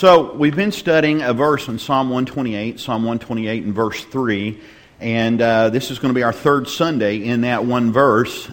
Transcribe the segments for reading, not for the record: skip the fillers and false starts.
So we've been studying a verse in Psalm 128 and verse 3, and this is going to be our third Sunday in that one verse,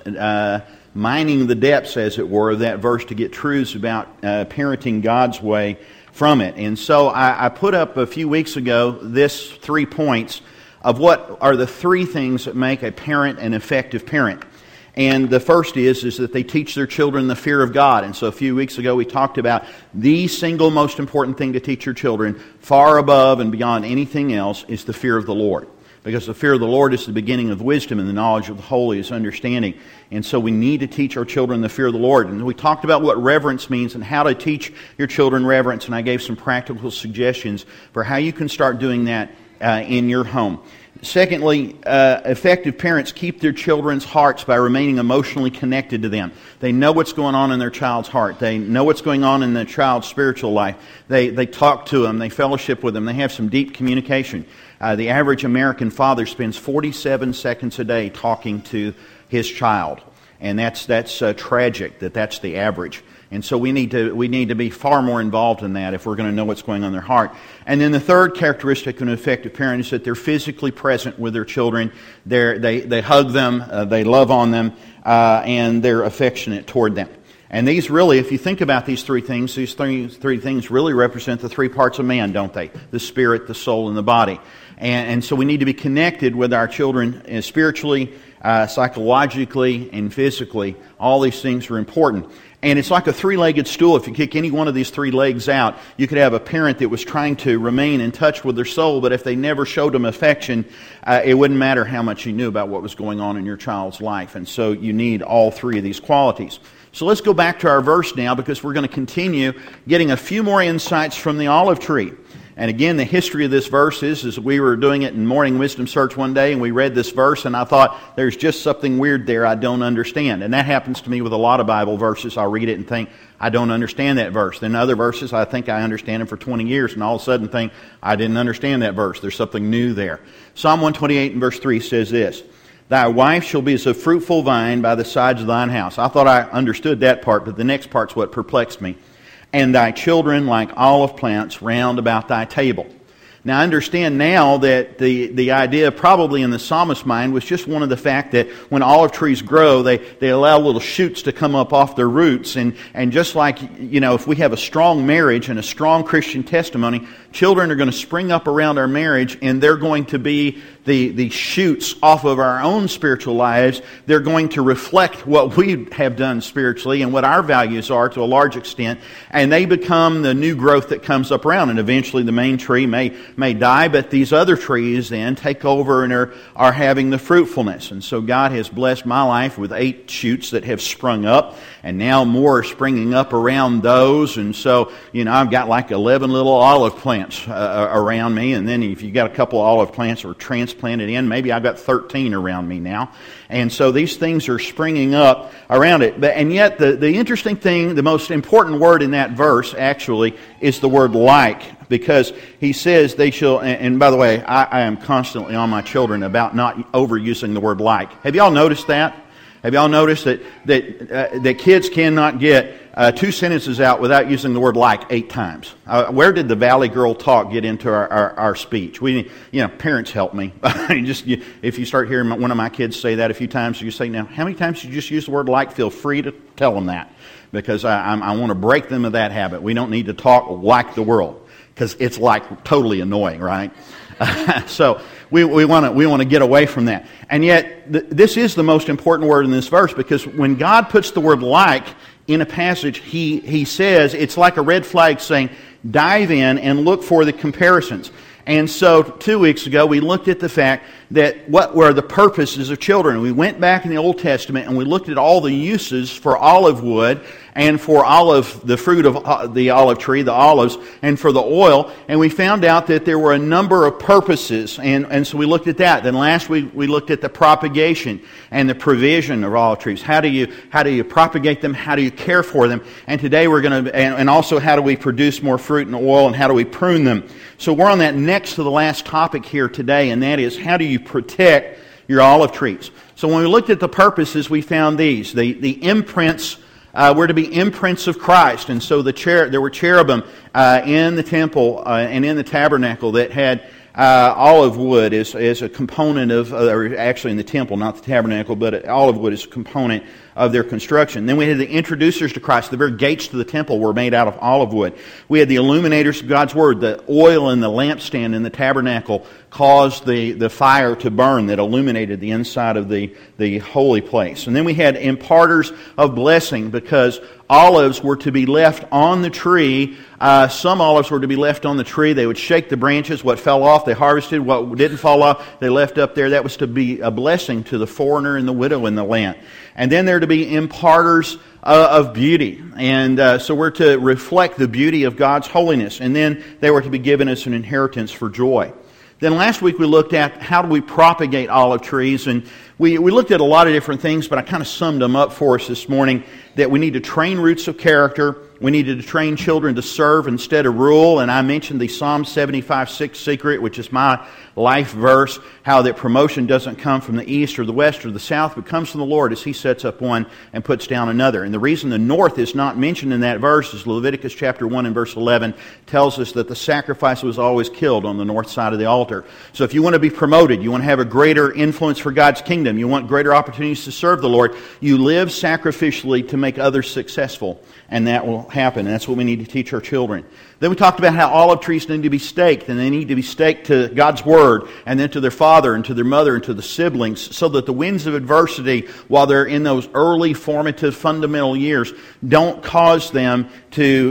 mining the depths, as it were, of that verse to get truths about parenting God's way from it. And so I put up a few weeks ago this 3 points of what are the three things that make a parent an effective parent. And the first is that they teach their children the fear of God. And so a few weeks ago we talked about the single most important thing to teach your children, far above and beyond anything else, is the fear of the Lord. Because the fear of the Lord is the beginning of wisdom, and the knowledge of the holy is understanding. And so we need to teach our children the fear of the Lord. And we talked about what reverence means and how to teach your children reverence. And I gave some practical suggestions for how you can start doing that in your home. Secondly, effective parents keep their children's hearts by remaining emotionally connected to them. They know what's going on in their child's heart. They know what's going on in their child's spiritual life. They talk to them. They fellowship with them. They have some deep communication. The average American father spends 47 seconds a day talking to his child. And that's tragic that that's the average. And so we need to be far more involved in that if we're going to know what's going on in their heart. And then the third characteristic of an effective parent is that they're physically present with their children. They hug them, they love on them, and they're affectionate toward them. And these really, if you think about these three things really represent the three parts of man, don't they? The spirit, the soul, and the body. And so we need to be connected with our children spiritually, psychologically, and physically. All these things are important. And it's like a three-legged stool. If you kick any one of these three legs out, you could have a parent that was trying to remain in touch with their soul, but if they never showed them affection, it wouldn't matter how much you knew about what was going on in your child's life. And so you need all three of these qualities. So let's go back to our verse now, because we're going to continue getting a few more insights from the olive tree. And again, the history of this verse is we were doing it in Morning Wisdom Search one day, and we read this verse, and I thought, there's just something weird there I don't understand. And that happens to me with a lot of Bible verses. I'll read it and think, I don't understand that verse. Then other verses, I think I understand them for 20 years, and all of a sudden think, I didn't understand that verse. There's something new there. Psalm 128 and verse 3 says this, "Thy wife shall be as a fruitful vine by the sides of thine house." I thought I understood that part, but the next part's what perplexed me. "And thy children like olive plants round about thy table." Now I understand now that the idea probably in the psalmist's mind was just one of the fact that when olive trees grow, they allow little shoots to come up off their roots. And just like, if we have a strong marriage and a strong Christian testimony, children are going to spring up around our marriage, and they're going to be the shoots off of our own spiritual lives. They're going to reflect what we have done spiritually and what our values are to a large extent, and they become the new growth that comes up around. And eventually the main tree may die, but these other trees then take over and are having the fruitfulness. And so God has blessed my life with 8 shoots that have sprung up, and now more are springing up around those. And so, I've got like 11 little olive plants around me, and then if you got a couple of olive plants that were transplanted in, maybe I've got 13 around me now. And so these things are springing up around it. And yet the interesting thing, the most important word in that verse actually is the word like, because he says they shall, and by the way, I am constantly on my children about not overusing the word like. Have y'all noticed that? Have y'all noticed that kids cannot get 2 sentences out without using the word like 8 times? Where did the Valley Girl talk get into our speech? Parents help me. If you start hearing one of my kids say that a few times, you say, now, how many times did you just use the word like? Feel free to tell them that, because I want to break them of that habit. We don't need to talk like the world, because it's like totally annoying, right? So we want to get away from that. And yet, this is the most important word in this verse, because when God puts the word like in a passage, He says it's like a red flag saying, dive in and look for the comparisons. And so 2 weeks ago, we looked at the fact that what were the purposes of children. We went back in the Old Testament and we looked at all the uses for olive wood and for the fruit of the olive tree, the olives, and for the oil. And we found out that there were a number of purposes. And so we looked at that. Then last week we looked at the propagation and the provision of olive trees. How do you propagate them? How do you care for them? And today we're going to, and also how do we produce more fruit and oil, and how do we prune them? So we're on that next to the last topic here today, and that is, how do you protect your olive trees? So when we looked at the purposes, we found these. The imprints were to be imprints of Christ. And so there were cherubim in the temple and in the tabernacle that had olive wood as a component of, or actually in the temple, not the tabernacle, but olive wood is a component of their construction. Then we had the introducers to Christ. The very gates to the temple were made out of olive wood. We had the illuminators of God's Word. The oil in the lampstand in the tabernacle caused the fire to burn that illuminated the inside of the holy place. And then we had imparters of blessing, because olives were to be left on the tree. Some olives were to be left on the tree. They would shake the branches. What fell off, they harvested. What didn't fall off, they left up there. That was to be a blessing to the foreigner and the widow in the land. And then there to be imparters of beauty. And so we're to reflect the beauty of God's holiness. And then they were to be given as an inheritance for joy. Then last week we looked at how do we propagate olive trees, and we looked at a lot of different things, but I kind of summed them up for us this morning, that we need to train roots of character, we needed to train children to serve instead of rule, and I mentioned the Psalm 75:6 secret, which is my life verse, how that promotion doesn't come from the east or the west or the south, but comes from the Lord as He sets up one and puts down another. And the reason the north is not mentioned in that verse is Leviticus chapter 1 and verse 11 tells us that the sacrifice was always killed on the north side of the altar. So if you want to be promoted, you want to have a greater influence for God's kingdom, you want greater opportunities to serve the Lord, you live sacrificially to make others successful, and that will happen. And that's what we need to teach our children. Then we talked about how olive trees need to be staked, and they need to be staked to God's Word, and then to their father, and to their mother, and to the siblings, so that the winds of adversity, while they're in those early formative fundamental years, don't cause them to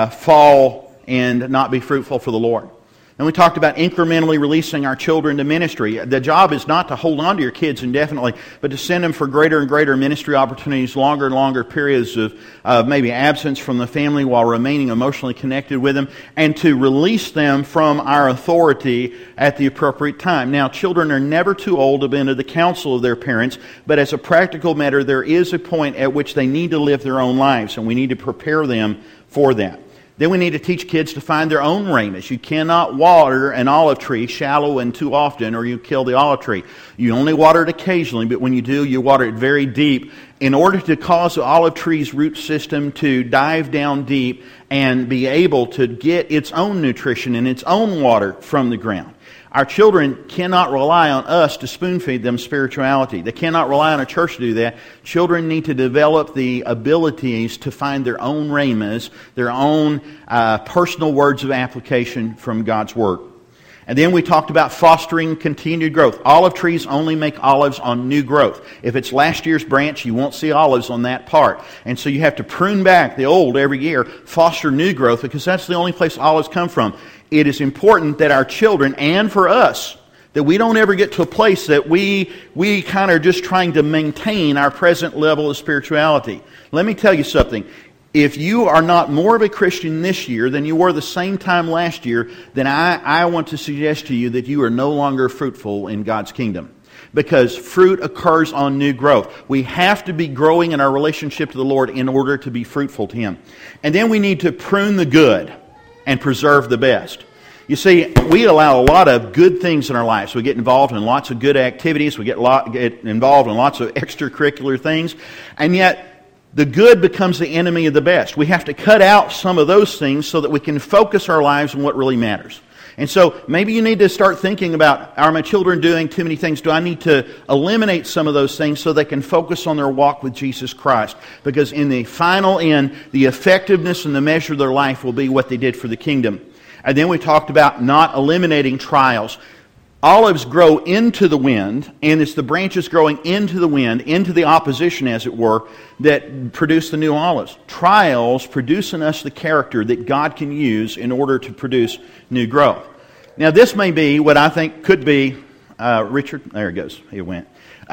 fall and not be fruitful for the Lord. And we talked about incrementally releasing our children to ministry. The job is not to hold on to your kids indefinitely, but to send them for greater and greater ministry opportunities, longer and longer periods of maybe absence from the family while remaining emotionally connected with them, and to release them from our authority at the appropriate time. Now, children are never too old to be under the counsel of their parents, but as a practical matter, there is a point at which they need to live their own lives, and we need to prepare them for that. Then we need to teach kids to find their own ramus. You cannot water an olive tree shallow and too often, or you kill the olive tree. You only water it occasionally, but when you do, you water it very deep in order to cause the olive tree's root system to dive down deep and be able to get its own nutrition and its own water from the ground. Our children cannot rely on us to spoon-feed them spirituality. They cannot rely on a church to do that. Children need to develop the abilities to find their own rhemas, their own personal words of application from God's Word. And then we talked about fostering continued growth. Olive trees only make olives on new growth. If it's last year's branch, you won't see olives on that part. And so you have to prune back the old every year, foster new growth, because that's the only place olives come from. It is important that our children, and for us, that we don't ever get to a place that we kind of are just trying to maintain our present level of spirituality. Let me tell you something. If you are not more of a Christian this year than you were the same time last year, then I want to suggest to you that you are no longer fruitful in God's kingdom. Because fruit occurs on new growth. We have to be growing in our relationship to the Lord in order to be fruitful to Him. And then we need to prune the good and preserve the best. You see, we allow a lot of good things in our lives. We get involved in lots of good activities. We get involved in lots of extracurricular things. And yet, the good becomes the enemy of the best. We have to cut out some of those things so that we can focus our lives on what really matters. And so maybe you need to start thinking about, are my children doing too many things? Do I need to eliminate some of those things so they can focus on their walk with Jesus Christ? Because in the final end, the effectiveness and the measure of their life will be what they did for the kingdom. And then we talked about not eliminating trials. Olives grow into the wind, and it's the branches growing into the wind, into the opposition, as it were, that produce the new olives. Trials produce in us the character that God can use in order to produce new growth. Now, this may be what I think could be, Richard, there it goes, he went.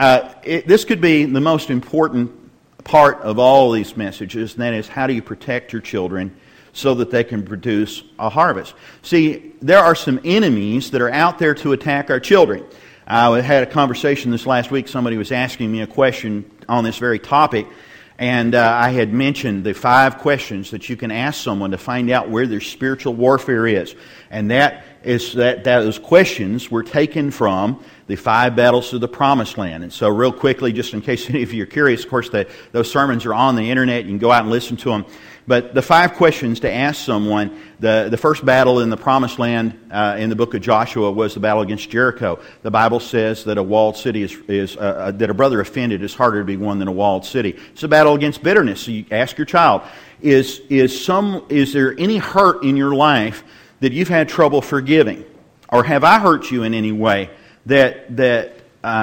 This could be the most important part of all these messages, and that is, how do you protect your children so that they can produce a harvest? See, there are some enemies that are out there to attack our children. I had a conversation this last week. Somebody was asking me a question on this very topic, And I had mentioned the 5 questions that you can ask someone to find out where their spiritual warfare is. And those questions were taken from the 5 battles of the Promised Land. And so real quickly, just in case any of you are curious, of course, those sermons are on the internet. You can go out and listen to them. But the 5 questions to ask someone, the first battle in the Promised Land in the book of Joshua was the battle against Jericho. The Bible says that a walled city that a brother offended is harder to be won than a walled city. It's a battle against bitterness. So you ask your child, is there any hurt in your life that you've had trouble forgiving? Or have I hurt you in any way that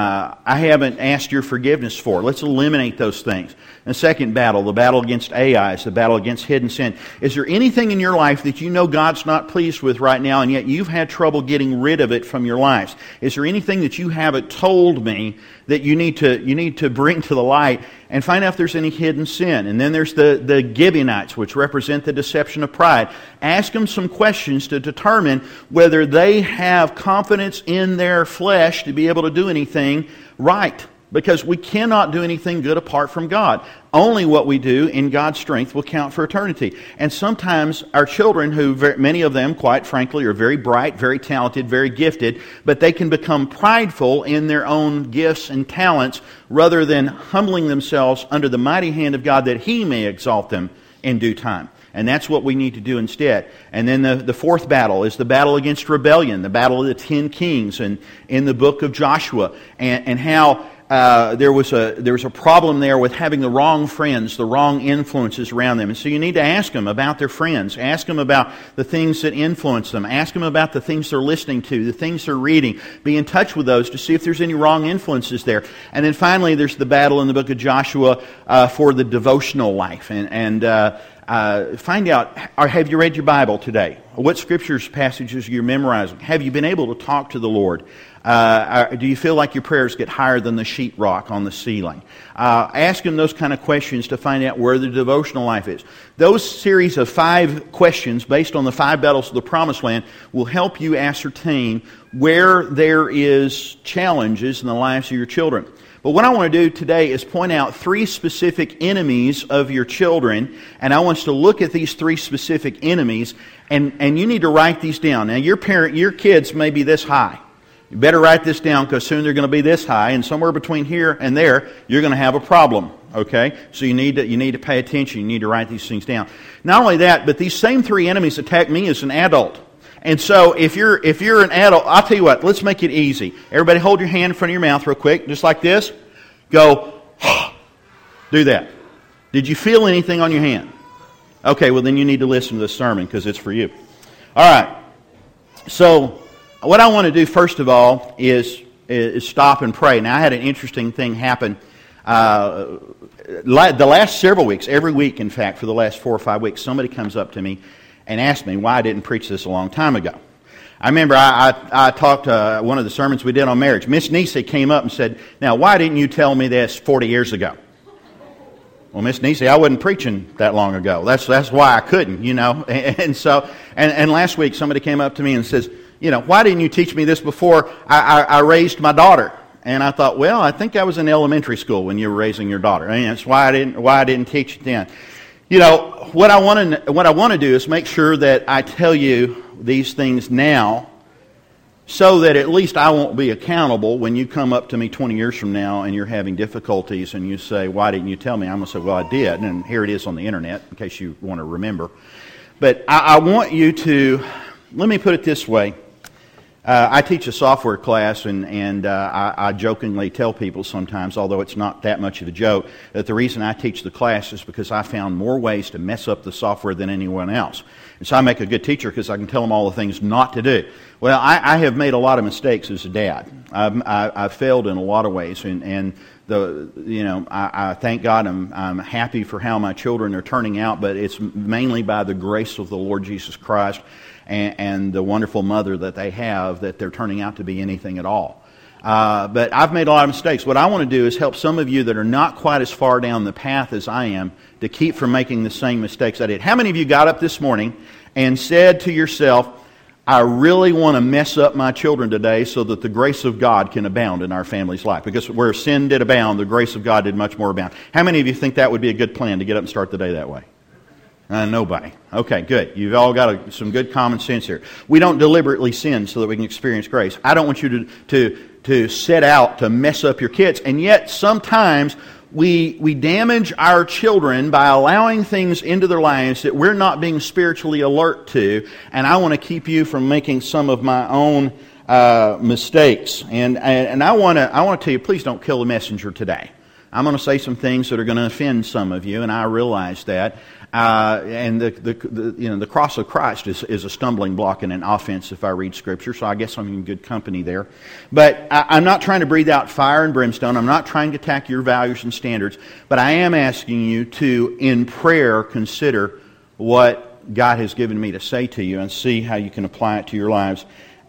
I haven't asked your forgiveness for? Let's eliminate those things. The second battle, the battle against Ai, is the battle against hidden sin. Is there anything in your life that you know God's not pleased with right now, and yet you've had trouble getting rid of it from your lives? Is there anything that you haven't told me that you need to bring to the light and find out if there's any hidden sin? And then there's the Gibeonites, which represent the deception of pride. Ask them some questions to determine whether they have confidence in their flesh to be able to do anything right. Because we cannot do anything good apart from God. Only what we do in God's strength will count for eternity. And sometimes our children, many of them, quite frankly, are very bright, very talented, very gifted, but they can become prideful in their own gifts and talents rather than humbling themselves under the mighty hand of God that He may exalt them in due time. And that's what we need to do instead. And then the fourth battle is the battle against rebellion, the battle of the 10 kings in the book of Joshua, and how there was a problem there with having the wrong friends, the wrong influences around them. And so you need to ask them about their friends. Ask them about the things that influence them. Ask them about the things they're listening to, the things they're reading. Be in touch with those to see if there's any wrong influences there. And then finally, there's the battle in the book of Joshua for the devotional life. And find out, have you read your Bible today? What scriptures passages are you memorizing? Have you been able to talk to the Lord? Do you feel like your prayers get higher than the sheetrock on the ceiling? Ask Him those kind of questions to find out where the devotional life is. Those series of 5 questions based on the 5 battles of the Promised Land will help you ascertain where there is challenges in the lives of your children. But what I want to do today is point out 3 specific enemies of your children, and I want us to look at these 3 specific enemies, and you need to write these down. Now, your kids may be this high. You better write this down because soon they're going to be this high, and somewhere between here and there, you're going to have a problem. Okay, so you need to pay attention. You need to write these things down. Not only that, but these same 3 enemies attack me as an adult. And so if you're an adult, I'll tell you what, let's make it easy. Everybody hold your hand in front of your mouth real quick, just like this. Go, do that. Did you feel anything on your hand? Okay, well then you need to listen to this sermon because it's for you. All right, so what I want to do first of all is stop and pray. Now I had an interesting thing happen the last several weeks, every week in fact, for the last 4 or 5 weeks, somebody comes up to me and asks me why I didn't preach this a long time ago. I remember I talked to one of the sermons we did on marriage. Miss Nisi came up and said, "Now, why didn't you tell me this 40 years ago?" Well, Miss Nisi, I wasn't preaching that long ago. That's why I couldn't, you know. And so last week somebody came up to me and says, "You know, why didn't you teach me this before I raised my daughter?" And I thought, well, I think I was in elementary school when you were raising your daughter. And that's why I didn't teach it then. You know, what I want to do is make sure that I tell you these things now so that at least I won't be accountable when you come up to me 20 years from now and you're having difficulties and you say, "Why didn't you tell me?" I'm going to say, "Well, I did." And here it is on the internet in case you want to remember. But I want you to, let me put it this way. I teach a software class, and I jokingly tell people sometimes, although it's not that much of a joke, that the reason I teach the class is because I found more ways to mess up the software than anyone else. And so I make a good teacher because I can tell them all the things not to do. Well, I have made a lot of mistakes as a dad. I've failed in a lot of ways, and I thank God. I'm happy for how my children are turning out, but it's mainly by the grace of the Lord Jesus Christ and the wonderful mother that they have that they're turning out to be anything at all. But I've made a lot of mistakes. What I want to do is help some of you that are not quite as far down the path as I am to keep from making the same mistakes I did. How many of you got up this morning and said to yourself, I really want to mess up my children today so that the grace of God can abound in our family's life. Because where sin did abound, the grace of God did much more abound. How many of you think that would be a good plan to get up and start the day that way? Nobody. Okay, good. You've all got some good common sense here. We don't deliberately sin so that we can experience grace. I don't want you to set out to mess up your kids. And yet, sometimes we damage our children by allowing things into their lives that we're not being spiritually alert to. And I want to keep you from making some of my own mistakes. And I want to tell you, please don't kill the messenger today. I'm going to say some things that are going to offend some of you, and I realize that. And the cross of Christ is a stumbling block and an offense if I read Scripture, so I guess I'm in good company there. But I'm not trying to breathe out fire and brimstone. I'm not trying to attack your values and standards. But I am asking you to, in prayer, consider what God has given me to say to you and see how you can apply it to your lives.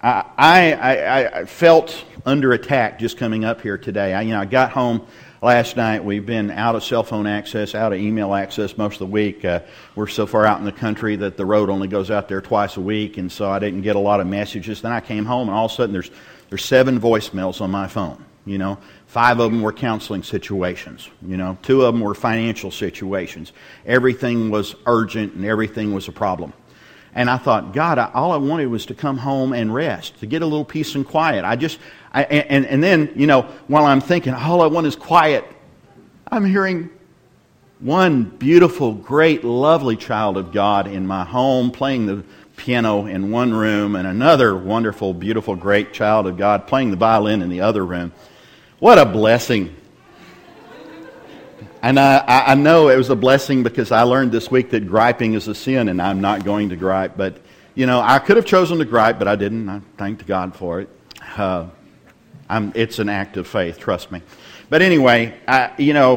I felt under attack just coming up here today. I got home last night. We've been out of cell phone access, out of email access most of the week. We're so far out in the country that the road only goes out there twice a week, and so I didn't get a lot of messages. Then I came home, and all of a sudden there's 7 voicemails on my phone. 5 of them were counseling situations. 2 of them were financial situations. Everything was urgent, and everything was a problem. And I thought, God, all I wanted was to come home and rest, to get a little peace and quiet. And then, while I'm thinking, all I want is quiet, I'm hearing one beautiful, great, lovely child of God in my home playing the piano in one room, and another wonderful, beautiful, great child of God playing the violin in the other room. What a blessing. And I know it was a blessing because I learned this week that griping is a sin, and I'm not going to gripe. But, I could have chosen to gripe, but I didn't. I thanked God for it. It's an act of faith, trust me. But anyway, that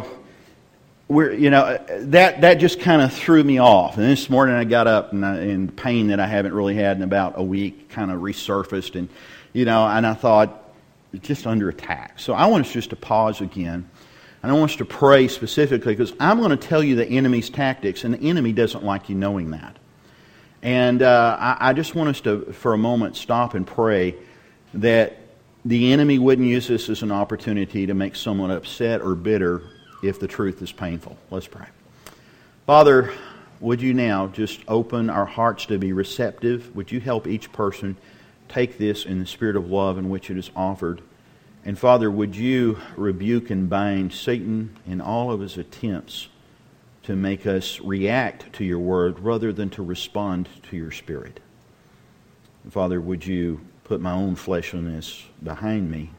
just kind of threw me off. And this morning I got up and pain that I haven't really had in about a week kind of resurfaced, and I thought it's just under attack. So I want us just to pause again. And I want us to pray specifically because I'm going to tell you the enemy's tactics, and the enemy doesn't like you knowing that. And I just want us to, for a moment, stop and pray that the enemy wouldn't use this as an opportunity to make someone upset or bitter if the truth is painful. Let's pray. Father, would you now just open our hearts to be receptive? Would you help each person take this in the spirit of love in which it is offered? And Father, would you rebuke and bind Satan in all of his attempts to make us react to your word rather than to respond to your spirit? And Father, would you put my own fleshliness behind me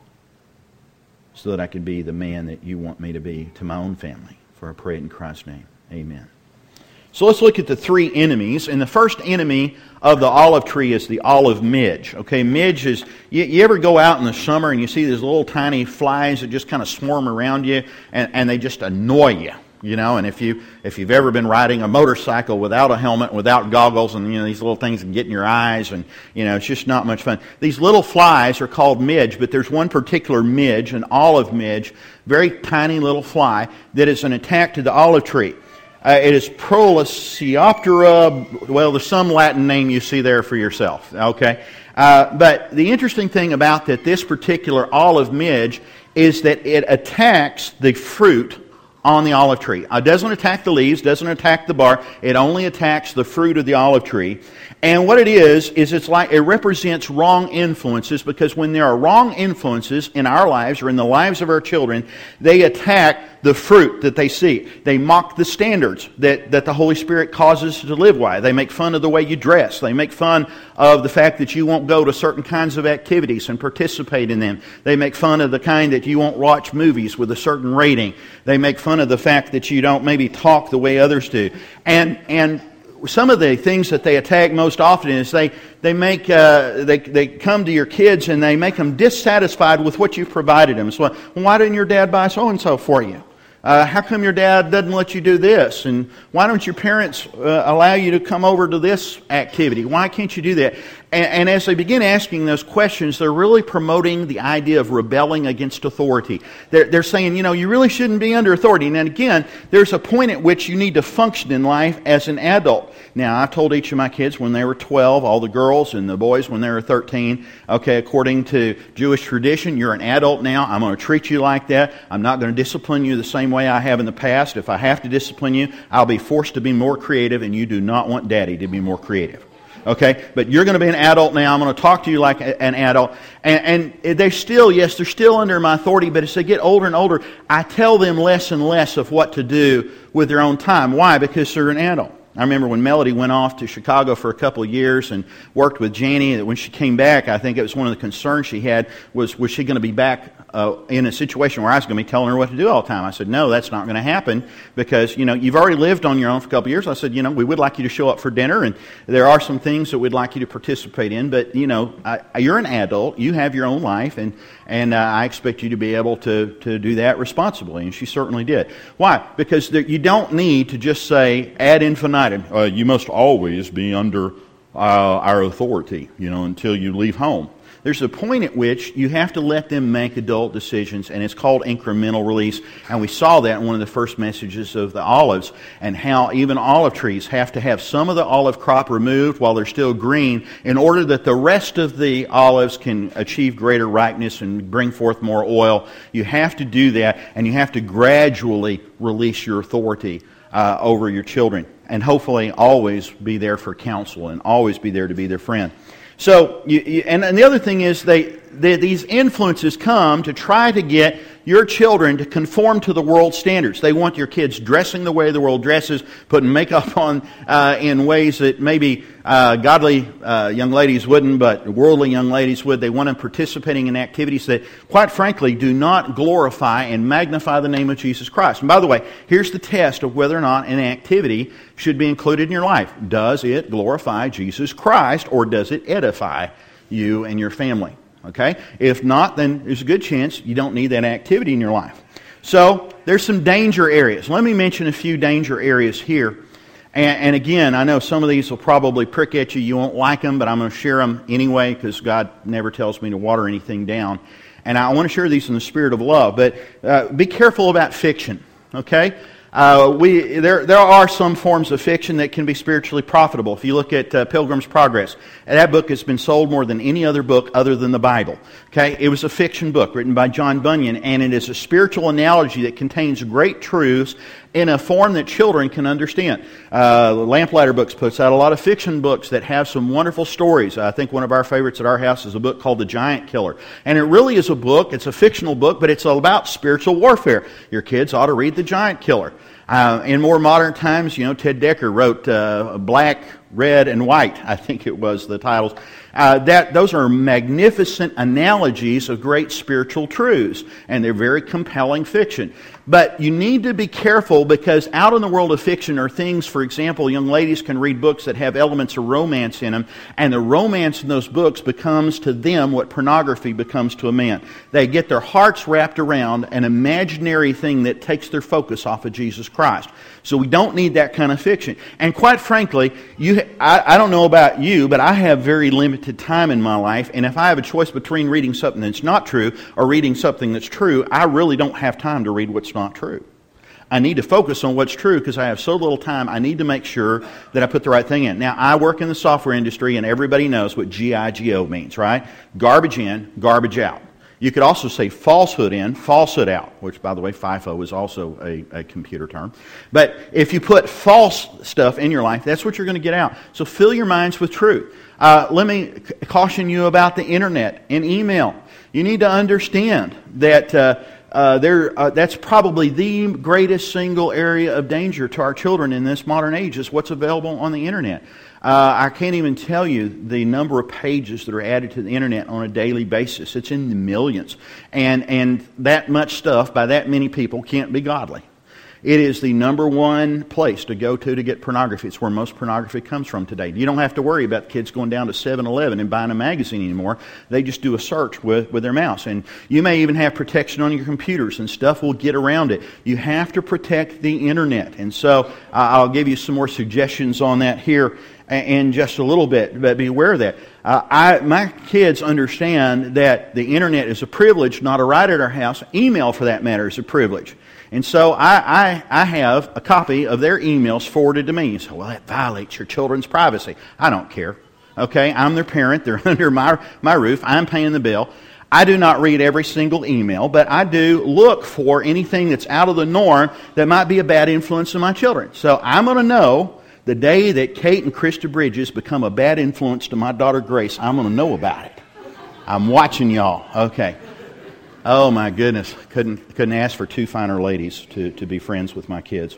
so that I can be the man that you want me to be to my own family. For I pray it in Christ's name. Amen. So let's look at the 3 enemies. And the first enemy of the olive tree is the olive midge. Okay, midge is, you ever go out in the summer and you see these little tiny flies that just kind of swarm around you and they just annoy you. And if you've ever been riding a motorcycle without a helmet, without goggles, and these little things can get in your eyes, and it's just not much fun. These little flies are called midge, but there's one particular midge, an olive midge, very tiny little fly that is an attack to the olive tree. It is Prolesioptera. Well, there's some Latin name you see there for yourself. Okay, but the interesting thing about this particular olive midge is that it attacks the fruit on the olive tree. It doesn't attack the leaves, doesn't attack the bark. It only attacks the fruit of the olive tree. And what it is it's like it represents wrong influences, because when there are wrong influences in our lives or in the lives of our children, they attack the fruit that they see. They mock the standards that the Holy Spirit causes to live by. They make fun of the way you dress. They make fun of the fact that you won't go to certain kinds of activities and participate in them. They make fun of the kind that you won't watch movies with a certain rating. They make fun of the fact that you don't maybe talk the way others do. And some of the things that they attack most often is they come to your kids and they make them dissatisfied with what you've provided them. So, well, why didn't your dad buy so-and-so for you? How come your dad doesn't let you do this? And why don't your parents allow you to come over to this activity? Why can't you do that? And as they begin asking those questions, they're really promoting the idea of rebelling against authority. They're saying, you really shouldn't be under authority. And again, there's a point at which you need to function in life as an adult. Now, I've told each of my kids when they were 12, all the girls and the boys when they were 13, okay, according to Jewish tradition, you're an adult now. I'm going to treat you like that. I'm not going to discipline you the same way I have in the past. If I have to discipline you, I'll be forced to be more creative, and you do not want Daddy to be more creative. Okay, but you're going to be an adult now. I'm going to talk to you like an adult. And they're still under my authority, but as they get older and older, I tell them less and less of what to do with their own time. Why? Because they're an adult. I remember when Melody went off to Chicago for a couple of years and worked with Janie, that when she came back, I think it was one of the concerns she had was she going to be back in a situation where I was going to be telling her what to do all the time. I said, no, that's not going to happen because, you've already lived on your own for a couple of years. I said, we would like you to show up for dinner, and there are some things that we'd like you to participate in, but, you're an adult, you have your own life, and I expect you to be able to do that responsibly, and she certainly did. Why? Because you don't need to just say ad infinitum, you must always be under our authority, until you leave home. There's a point at which you have to let them make adult decisions, and it's called incremental release. And we saw that in one of the first messages of the olives, and how even olive trees have to have some of the olive crop removed while they're still green in order that the rest of the olives can achieve greater ripeness and bring forth more oil. You have to do that, and you have to gradually release your authority over your children, and hopefully always be there for counsel and always be there to be their friend. So, and the other thing is these influences come to try to get your children to conform to the world standards. They want your kids dressing the way the world dresses, putting makeup on in ways that maybe godly young ladies wouldn't, but worldly young ladies would. They want them participating in activities that, quite frankly, do not glorify and magnify the name of Jesus Christ. And by the way, here's the test of whether or not an activity should be included in your life. Does it glorify Jesus Christ, or does it edify you and your family? Okay? If not, then there's a good chance you don't need that activity in your life. So, there's some danger areas. Let me mention a few danger areas here. And again, I know some of these will probably prick at you. You won't like them, but I'm going to share them anyway because God never tells me to water anything down. And I want to share these in the spirit of love. But be careful about fiction. Okay? There are some forms of fiction that can be spiritually profitable. If you look at Pilgrim's Progress, that book has been sold more than any other book other than the Bible. Okay, it was a fiction book written by John Bunyan, and it is a spiritual analogy that contains great truths in a form that children can understand. Lamplighter Books puts out a lot of fiction books that have some wonderful stories. I think one of our favorites at our house is a book called The Giant Killer. And it really is a book, it's a fictional book, but it's all about spiritual warfare. Your kids ought to read The Giant Killer. In more modern times, Ted Decker wrote Black, Red, and White, I think it was the titles. Those are magnificent analogies of great spiritual truths, and they're very compelling fiction. But you need to be careful because out in the world of fiction are things, for example, young ladies can read books that have elements of romance in them, and the romance in those books becomes to them what pornography becomes to a man. They get their hearts wrapped around an imaginary thing that takes their focus off of Jesus Christ. So we don't need that kind of fiction. And quite frankly, I don't know about you, but I have very limited time in my life, and if I have a choice between reading something that's not true or reading something that's true, I really don't have time to read what's not true. I need to focus on what's true because I have so little time. I need to make sure that I put the right thing in. Now, I work in the software industry, and everybody knows what GIGO means, right? Garbage in, garbage out. You could also say falsehood in, falsehood out, which, by the way, FIFO is also a computer term. But if you put false stuff in your life, that's what you're going to get out. So fill your minds with truth. Let me caution you about the internet and email. You need to understand that that's probably the greatest single area of danger to our children in this modern age is what's available on the internet. I can't even tell you the number of pages that are added to the internet on a daily basis. It's in the millions. And that much stuff by that many people can't be godly. It is the number one place to go to get pornography. It's where most pornography comes from today. You don't have to worry about kids going down to 7-Eleven and buying a magazine anymore. They just do a search with their mouse. And you may even have protection on your computers, and stuff will get around it. You have to protect the internet. And so I'll give you some more suggestions on that here in just a little bit, but be aware of that. My kids understand that the internet is a privilege, not a right at our house. Email, for that matter, is a privilege. And so I have a copy of their emails forwarded to me. You say, well, that violates your children's privacy. I don't care. Okay, I'm their parent. They're under my roof. I'm paying the bill. I do not read every single email, but I do look for anything that's out of the norm that might be a bad influence on my children. So I'm going to know the day that Kate and Krista Bridges become a bad influence to my daughter Grace. I'm going to know about it. I'm watching y'all. Okay. Oh my goodness, couldn't ask for two finer ladies to be friends with my kids.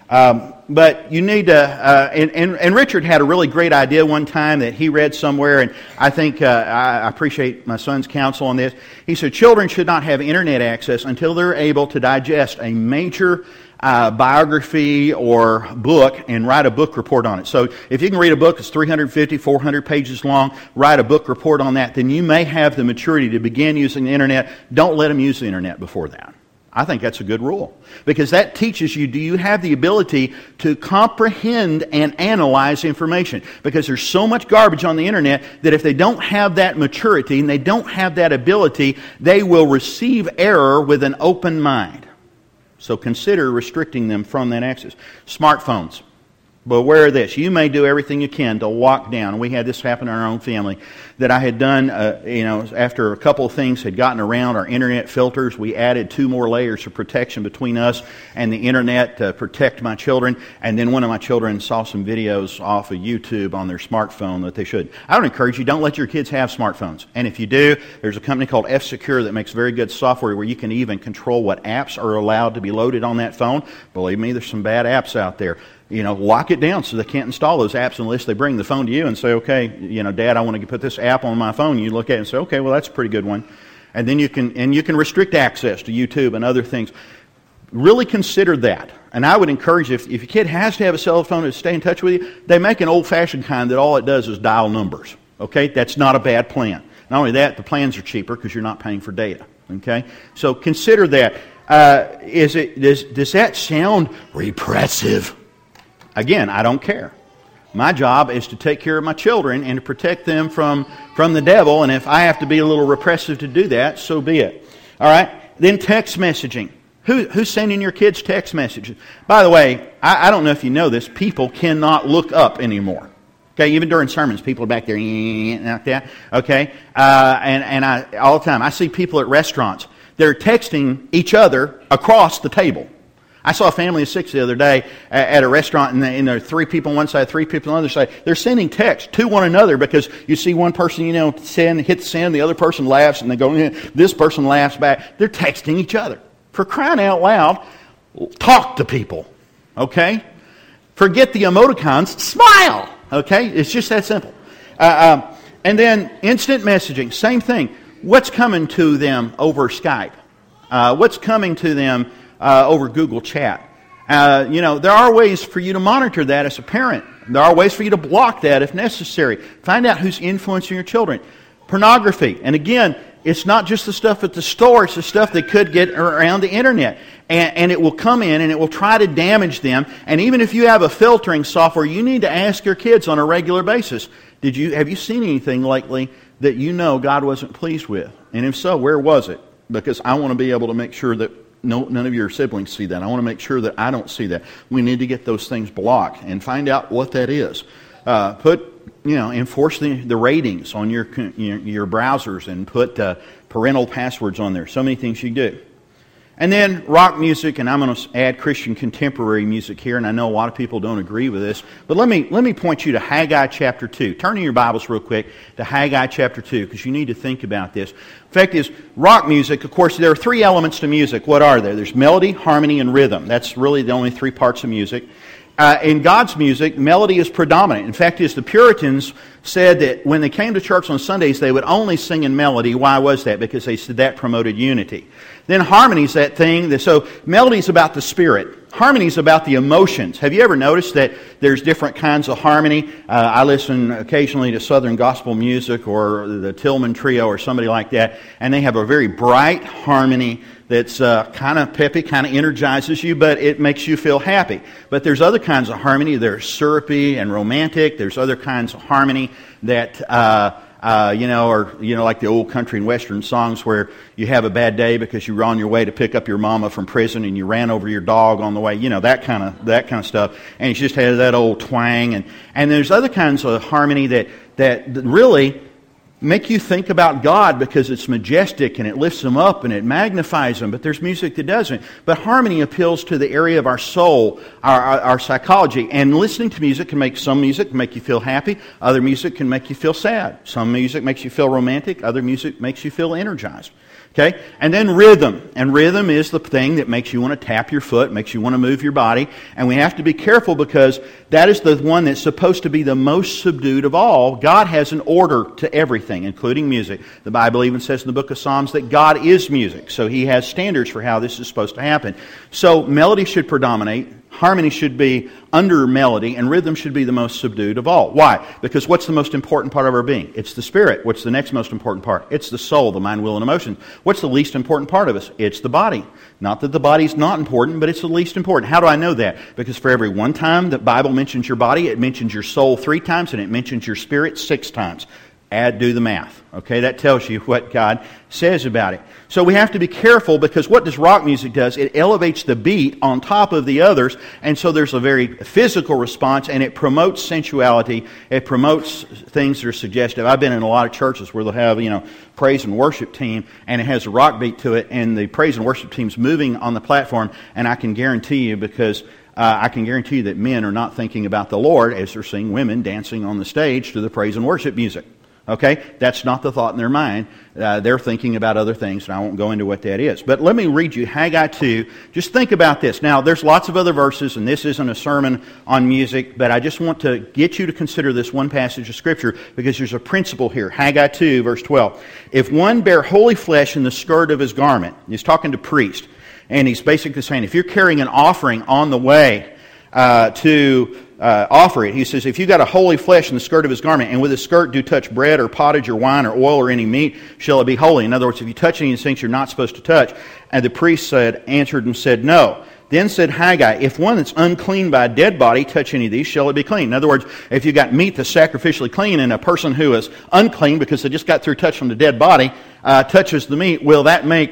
But you need to, and Richard had a really great idea one time that he read somewhere, and I think I appreciate my son's counsel on this. He said children should not have internet access until they're able to digest a major biography or book and write a book report on it. So if you can read a book that's 350, 400 pages long, write a book report on that, then you may have the maturity to begin using the internet. Don't let them use the internet before that. I think that's a good rule, because that teaches you, do you have the ability to comprehend and analyze information? Because there's so much garbage on the internet that if they don't have that maturity and they don't have that ability, they will receive error with an open mind. So consider restricting them from that access. Smartphones. But aware of this. You may do everything you can to lock down. We had this happen in our own family. That I had done, after a couple of things had gotten around our internet filters, we added 2 more layers of protection between us and the internet to protect my children. And then one of my children saw some videos off of YouTube on their smartphone that they should. I would encourage you, don't let your kids have smartphones. And if you do, there's a company called F-Secure that makes very good software where you can even control what apps are allowed to be loaded on that phone. Believe me, there's some bad apps out there. Lock it down so they can't install those apps unless they bring the phone to you and say, okay, Dad, I want to put this app on my phone. You look at it and say, okay, well, that's a pretty good one. And then you can restrict access to YouTube and other things. Really consider that. And I would encourage, if your kid has to have a cell phone to stay in touch with you, they make an old-fashioned kind that all it does is dial numbers. Okay? That's not a bad plan. Not only that, the plans are cheaper because you're not paying for data. Okay? So consider that. Does that sound repressive? Again, I don't care. My job is to take care of my children and to protect them from the devil, and if I have to be a little repressive to do that, so be it. All right? Then text messaging. Who's sending your kids text messages? By the way, I don't know if you know this, people cannot look up anymore. Okay, even during sermons, people are back there like that. Okay? And I all the time, I see people at restaurants. They're texting each other across the table. I saw a family of 6 the other day at a restaurant, and there are 3 people on one side, 3 people on the other side. They're sending texts to one another because you see one person, hit send, the other person laughs, and they go, this person laughs back. They're texting each other. For crying out loud, talk to people, okay? Forget the emoticons, smile, okay? It's just that simple. And then instant messaging, same thing. What's coming to them over Skype? What's coming to them over Google Chat? There are ways for you to monitor that as a parent. There are ways for you to block that if necessary. Find out who's influencing your children. Pornography. And again, it's not just the stuff at the store. It's the stuff that could get around the internet. And it will come in and it will try to damage them. And even if you have a filtering software, you need to ask your kids on a regular basis, have you seen anything lately that God wasn't pleased with? And if so, where was it? Because I want to be able to make sure that none of your siblings see that. I want to make sure that I don't see that. We need to get those things blocked and find out what that is. Enforce the ratings on your browsers and put parental passwords on there. So many things you do. And then rock music, and I'm going to add Christian contemporary music here, and I know a lot of people don't agree with this, but let me point you to Haggai chapter 2. Turn in your Bibles real quick to Haggai chapter 2, because you need to think about this. The fact is, rock music, of course, there are 3 elements to music. What are there? There's melody, harmony, and rhythm. That's really the only 3 parts of music. In God's music, melody is predominant. In fact, the Puritans said that when they came to church on Sundays, they would only sing in melody. Why was that? Because they said that promoted unity. Then harmony is that thing. So melody is about the Spirit. Harmony is about the emotions. Have you ever noticed that there's different kinds of harmony? I listen occasionally to Southern gospel music or the Tillman Trio or somebody like that, and they have a very bright harmony that's kind of peppy, kind of energizes you, but it makes you feel happy. But there's other kinds of harmony that are syrupy and romantic. There's other kinds of harmony that like the old country and western songs where you have a bad day because you were on your way to pick up your mama from prison and you ran over your dog on the way, that kind of stuff. And it just has that old twang. And there's other kinds of harmony that really make you think about God because it's majestic and it lifts Him up and it magnifies Him. But there's music that doesn't. But harmony appeals to the area of our soul, our psychology. And listening to music some music can make you feel happy. Other music can make you feel sad. Some music makes you feel romantic. Other music makes you feel energized. Okay? And then rhythm. And rhythm is the thing that makes you want to tap your foot, makes you want to move your body. And we have to be careful because that is the one that's supposed to be the most subdued of all. God has an order to everything, including music. The Bible even says in the book of Psalms that God is music. So He has standards for how this is supposed to happen. So melody should predominate. Harmony should be under melody, and rhythm should be the most subdued of all. Why? Because what's the most important part of our being? It's the spirit. What's the next most important part? It's the soul, the mind, will, and emotions. What's the least important part of us? It's the body. Not that the body's not important, but it's the least important. How do I know that? Because for every one time the Bible mentions your body, it mentions your soul 3 times, and it mentions your spirit 6 times. Do the math. Okay, that tells you what God says about it. So we have to be careful because what does rock music does? It elevates the beat on top of the others, and so there's a very physical response, and it promotes sensuality. It promotes things that are suggestive. I've been in a lot of churches where they'll have, praise and worship team, and it has a rock beat to it, and the praise and worship team's moving on the platform, and I can guarantee you that men are not thinking about the Lord as they're seeing women dancing on the stage to the praise and worship music. Okay? That's not the thought in their mind. They're thinking about other things, and I won't go into what that is. But let me read you Haggai 2. Just think about this. Now, there's lots of other verses, and this isn't a sermon on music, but I just want to get you to consider this one passage of Scripture because there's a principle here. Haggai 2, verse 12. If one bear holy flesh in the skirt of his garment, he's talking to priest, and he's basically saying, if you're carrying an offering on the way to offer it. He says, if you got a holy flesh in the skirt of his garment, and with his skirt do touch bread or pottage or wine or oil or any meat, shall it be holy? In other words, if you touch any of these things you're not supposed to touch. And the priest answered and said, no. Then said Haggai, if one that's unclean by a dead body touch any of these, shall it be clean? In other words, if you got meat that's sacrificially clean and a person who is unclean because they just got through touching the dead body touches the meat, will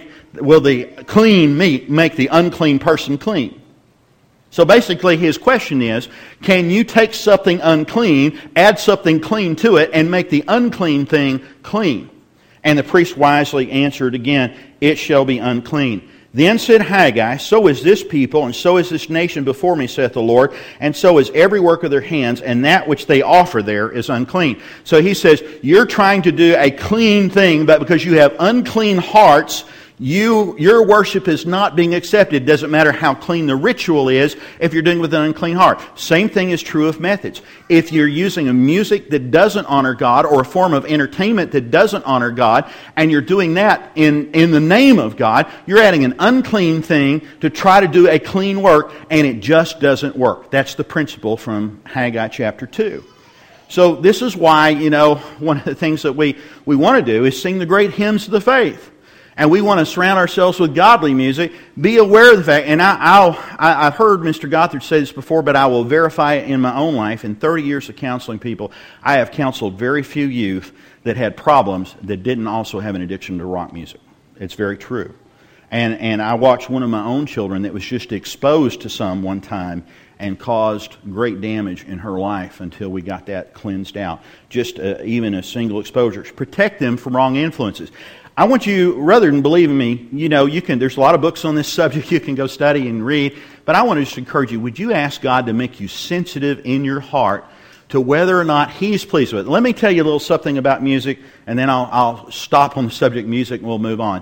the clean meat make the unclean person clean? So basically his question is, can you take something unclean, add something clean to it, and make the unclean thing clean? And the priest wisely answered again, it shall be unclean. Then said Haggai, so is this people, and so is this nation before me, saith the Lord, and so is every work of their hands, and that which they offer there is unclean. So he says, you're trying to do a clean thing, but because you have unclean hearts, your worship is not being accepted. It doesn't matter how clean the ritual is if you're doing it with an unclean heart. Same thing is true of methods. If you're using a music that doesn't honor God or a form of entertainment that doesn't honor God, and you're doing that in the name of God, you're adding an unclean thing to try to do a clean work, and it just doesn't work. That's the principle from Haggai chapter 2. So this is why, one of the things that we want to do is sing the great hymns of the faith. And we want to surround ourselves with godly music. Be aware of the fact, and I've heard Mr. Gothard say this before, but I will verify it in my own life. In 30 years of counseling people, I have counseled very few youth that had problems that didn't also have an addiction to rock music. It's very true. And I watched one of my own children that was just exposed to some one time and caused great damage in her life until we got that cleansed out. Just even a single exposure. Protect them from wrong influences. I want you, rather than believe in me, there's a lot of books on this subject you can go study and read, but I want to just encourage you, would you ask God to make you sensitive in your heart to whether or not He's pleased with it? Let me tell you a little something about music, and then I'll stop on the subject of music and we'll move on.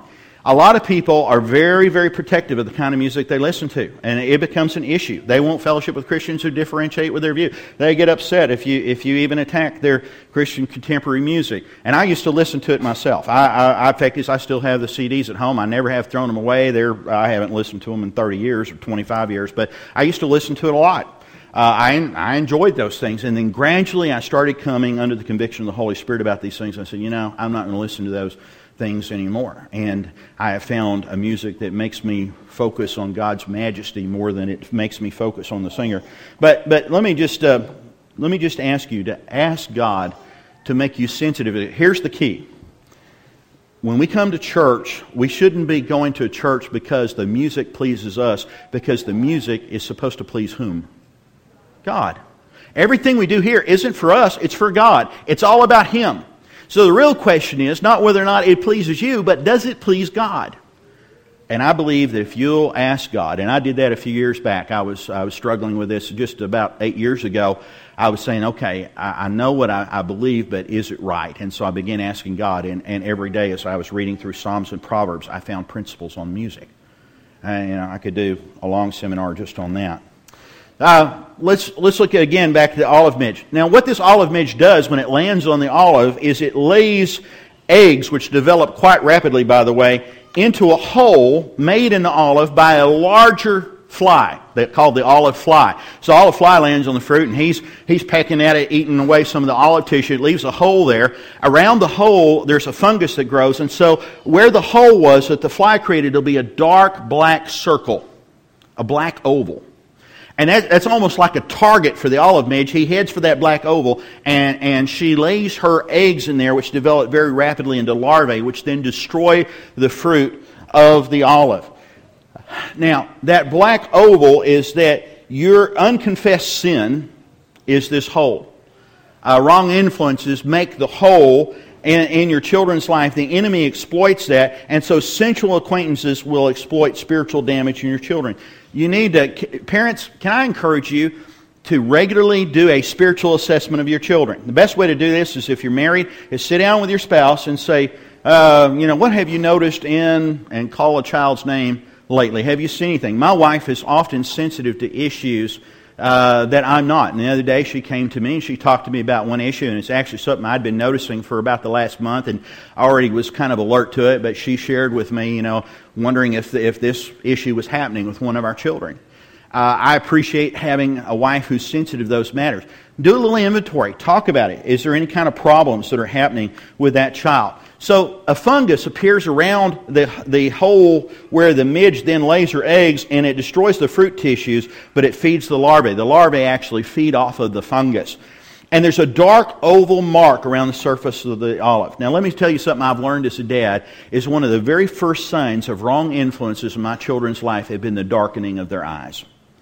A lot of people are very, very protective of the kind of music they listen to, and it becomes an issue. They won't fellowship with Christians who differentiate with their view. They get upset if you even attack their Christian contemporary music. And I used to listen to it myself. I in fact, I still have the CDs at home. I never have thrown them away. I haven't listened to them in 30 years or 25 years, but I used to listen to it a lot. I enjoyed those things, and then gradually I started coming under the conviction of the Holy Spirit about these things. I said, I'm not going to listen to those things anymore. And I have found a music that makes me focus on God's majesty more than it makes me focus on the singer. But let me just ask you to ask God to make you sensitive. Here's the key. When we come to church, we shouldn't be going to a church because the music pleases us, because the music is supposed to please whom? God. Everything we do here isn't for us, it's for God. It's all about Him. So the real question is not whether or not it pleases you, but does it please God? And I believe that if you'll ask God, and I did that a few years back. I was struggling with this just about 8 years ago. I was saying, okay, I know what I believe, but is it right? And so I began asking God, and every day as I was reading through Psalms and Proverbs, I found principles on music. And I could do a long seminar just on that. Let's look again back to the olive midge. Now, what this olive midge does when it lands on the olive is it lays eggs, which develop quite rapidly, by the way, into a hole made in the olive by a larger fly called the olive fly. So olive fly lands on the fruit, and he's pecking at it, eating away some of the olive tissue. It leaves a hole there. Around the hole, there's a fungus that grows, and so where the hole was that the fly created, it'll be a dark black circle, a black oval. And that's almost like a target for the olive midge. He heads for that black oval, and she lays her eggs in there, which develop very rapidly into larvae, which then destroy the fruit of the olive. Now, that black oval is that your unconfessed sin is this hole. Wrong influences make the hole in your children's life. The enemy exploits that, and so sensual acquaintances will exploit spiritual damage in your children. You need to, parents, can I encourage you to regularly do a spiritual assessment of your children? The best way to do this is if you're married, is sit down with your spouse and say, what have you noticed and call a child's name lately? Have you seen anything? My wife is often sensitive to issues that I'm not. And the other day she came to me and she talked to me about one issue, and it's actually something I'd been noticing for about the last month, and I already was kind of alert to it, but she shared with me, wondering if this issue was happening with one of our children. I appreciate having a wife who's sensitive to those matters. Do a little inventory. Talk about it. Is there any kind of problems that are happening with that child? So a fungus appears around the hole where the midge then lays her eggs, and it destroys the fruit tissues, but it feeds the larvae. The larvae actually feed off of the fungus. And there's a dark oval mark around the surface of the olive. Now let me tell you something I've learned as a dad is one of the very first signs of wrong influences in my children's life have been the darkening of their eyes.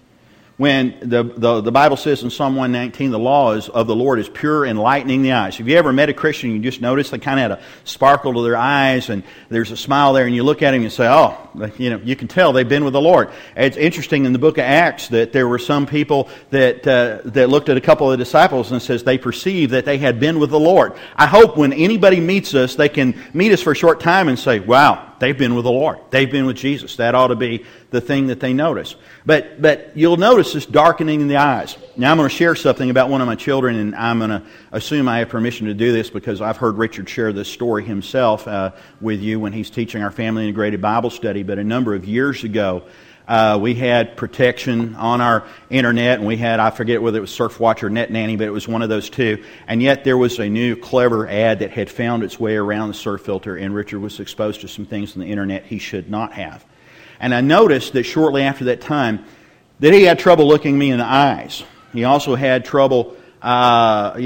When the Bible says in Psalm 119, the law of the Lord is pure, enlightening the eyes. Have you ever met a Christian and you just notice they kind of had a sparkle to their eyes and there's a smile there, and you look at them and you say, you can tell they've been with the Lord. It's interesting in the book of Acts that there were some people that looked at a couple of the disciples and says they perceived that they had been with the Lord. I hope when anybody meets us, they can meet us for a short time and say, wow, they've been with the Lord. They've been with Jesus. That ought to be the thing that they notice. But you'll notice this darkening in the eyes. Now I'm going to share something about one of my children, and I'm going to assume I have permission to do this because I've heard Richard share this story himself with you when he's teaching our family integrated Bible study. But a number of years ago, we had protection on our internet, and we had, I forget whether it was Surfwatch or Net Nanny, but it was one of those two. And yet there was a new clever ad that had found its way around the surf filter, and Richard was exposed to some things on the internet he should not have. And I noticed that shortly after that time that he had trouble looking me in the eyes. He also had trouble, there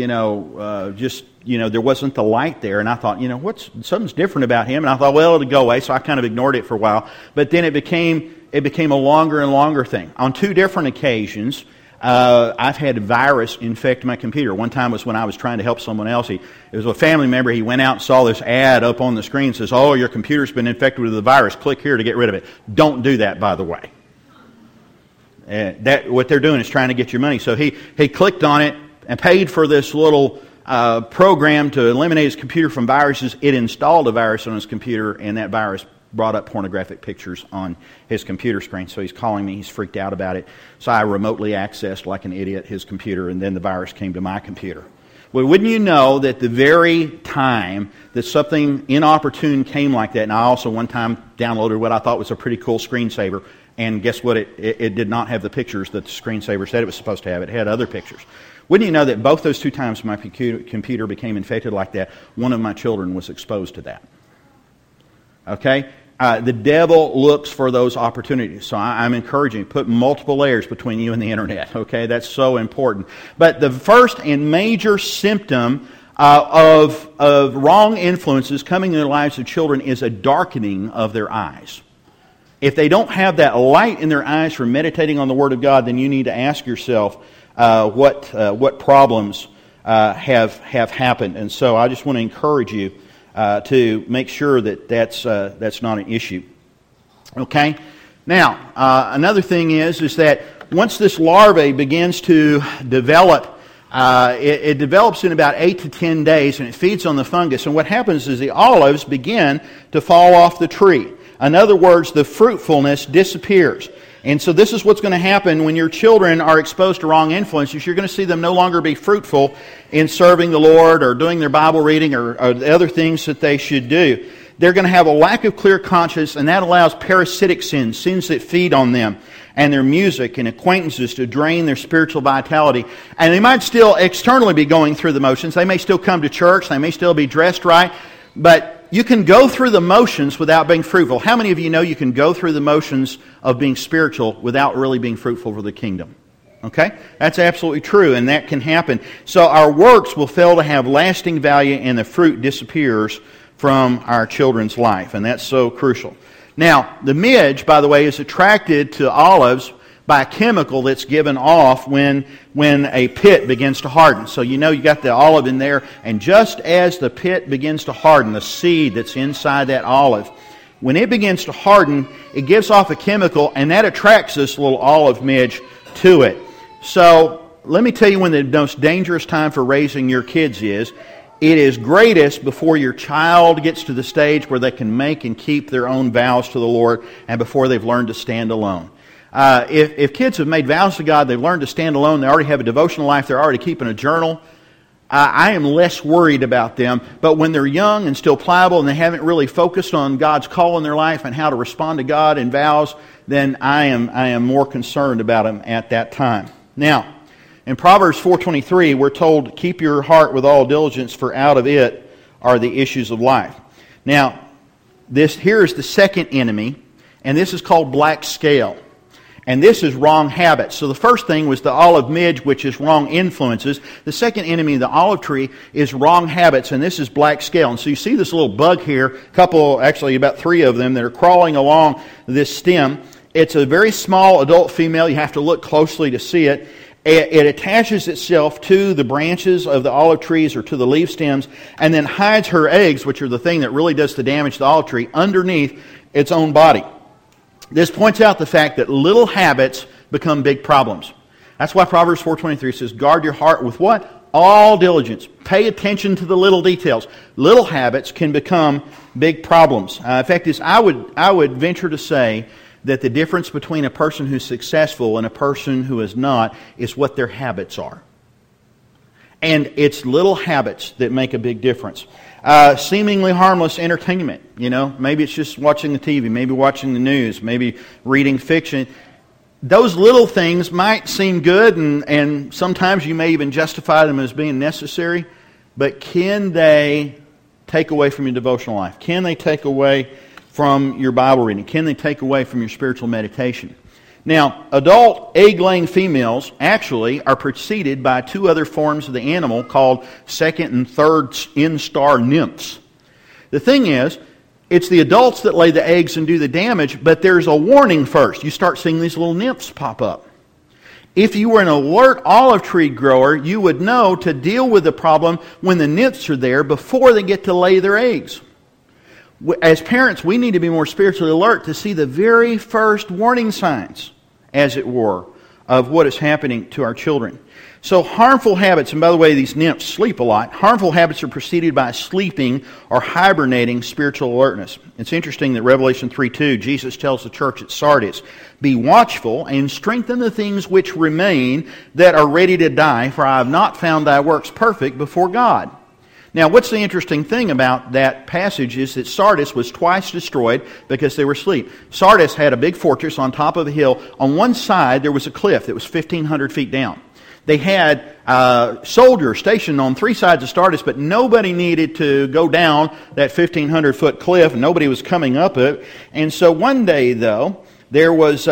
wasn't the light there. And I thought, something's different about him. And I thought, well, it'll go away. So I kind of ignored it for a while. But then it became a longer and longer thing. On 2 different occasions, I've had a virus infect my computer. One time was when I was trying to help someone else. It was a family member. He went out and saw this ad up on the screen and says, your computer's been infected with the virus. Click here to get rid of it. Don't do that, by the way. What they're doing is trying to get your money. So he clicked on it and paid for this little program to eliminate his computer from viruses. It installed a virus on his computer, and that virus brought up pornographic pictures on his computer screen. So he's calling me. He's freaked out about it. So I remotely accessed, like an idiot, his computer, and then the virus came to my computer. Well, wouldn't you know that the very time that something inopportune came like that, and I also one time downloaded what I thought was a pretty cool screensaver, and guess what? It did not have the pictures that the screensaver said it was supposed to have. It had other pictures. Wouldn't you know that both those two times my computer became infected like that, one of my children was exposed to that? Okay? The devil looks for those opportunities. So I'm encouraging you, put multiple layers between you and the internet. Okay? That's so important. But the first and major symptom of wrong influences coming in the lives of children is a darkening of their eyes. If they don't have that light in their eyes for meditating on the Word of God, then you need to ask yourself what problems have happened. And so I just want to encourage you to make sure that that's not an issue. Okay? Now, another thing is that once this larvae begins to develop, it develops in about 8 to 10 days, and it feeds on the fungus. And what happens is the olives begin to fall off the tree. In other words, the fruitfulness disappears. And so this is what's going to happen when your children are exposed to wrong influences. You're going to see them no longer be fruitful in serving the Lord or doing their Bible reading or the other things that they should do. They're going to have a lack of clear conscience, and that allows parasitic sins, sins that feed on them, and their music and acquaintances to drain their spiritual vitality. And they might still externally be going through the motions. They may still come to church. They may still be dressed right. But you can go through the motions without being fruitful. How many of you know you can go through the motions of being spiritual without really being fruitful for the kingdom? Okay? That's absolutely true, and that can happen. So our works will fail to have lasting value, and the fruit disappears from our children's life, and that's so crucial. Now, the midge, by the way, is attracted to olives by a chemical that's given off when a pit begins to harden. So you know you got the olive in there, and just as the pit begins to harden, the seed that's inside that olive, when it begins to harden, it gives off a chemical, and that attracts this little olive midge to it. So let me tell you when the most dangerous time for raising your kids is. It is greatest before your child gets to the stage where they can make and keep their own vows to the Lord, and before they've learned to stand alone. If kids have made vows to God, they've learned to stand alone, they already have a devotional life, they're already keeping a journal, I am less worried about them. But when they're young and still pliable and they haven't really focused on God's call in their life and how to respond to God in vows, then I am more concerned about them at that time. Now, in Proverbs 4:23, we're told, keep your heart with all diligence, for out of it are the issues of life. Now, here is the second enemy, and this is called black scale. And this is wrong habits. So the first thing was the olive midge, which is wrong influences. The second enemy of the olive tree is wrong habits, and this is black scale. And so you see this little bug here, actually about 3 of them that are crawling along this stem. It's a very small adult female. You have to look closely to see it. It attaches itself to the branches of the olive trees or to the leaf stems, and then hides her eggs, which are the thing that really does the damage to the olive tree, underneath its own body. This points out the fact that little habits become big problems. That's why Proverbs 4:23 says, guard your heart with what? All diligence. Pay attention to the little details. Little habits can become big problems. In fact, I would venture to say that the difference between a person who's successful and a person who is not is what their habits are. And it's little habits that make a big difference. Seemingly harmless entertainment. Maybe it's just watching the TV, maybe watching the news, maybe reading fiction. Those little things might seem good, and sometimes you may even justify them as being necessary, but can they take away from your devotional life? Can they take away from your Bible reading? Can they take away from your spiritual meditation? Now, adult egg-laying females actually are preceded by 2 other forms of the animal called second and third instar nymphs. The thing is, it's the adults that lay the eggs and do the damage, but there's a warning first. You start seeing these little nymphs pop up. If you were an alert olive tree grower, you would know to deal with the problem when the nymphs are there before they get to lay their eggs. As parents, we need to be more spiritually alert to see the very first warning signs, as it were, of what is happening to our children. So harmful habits, and by the way, these nymphs sleep a lot. Harmful habits are preceded by sleeping or hibernating spiritual alertness. It's interesting that Revelation 3:2, Jesus tells the church at Sardis, "Be watchful and strengthen the things which remain that are ready to die, for I have not found thy works perfect before God." Now, what's the interesting thing about that passage is that Sardis was twice destroyed because they were asleep. Sardis had a big fortress on top of a hill. On one side, there was a cliff that was 1,500 feet down. They had soldiers stationed on three sides of Sardis, but nobody needed to go down that 1,500-foot cliff. Nobody was coming up it. And so one day, though, they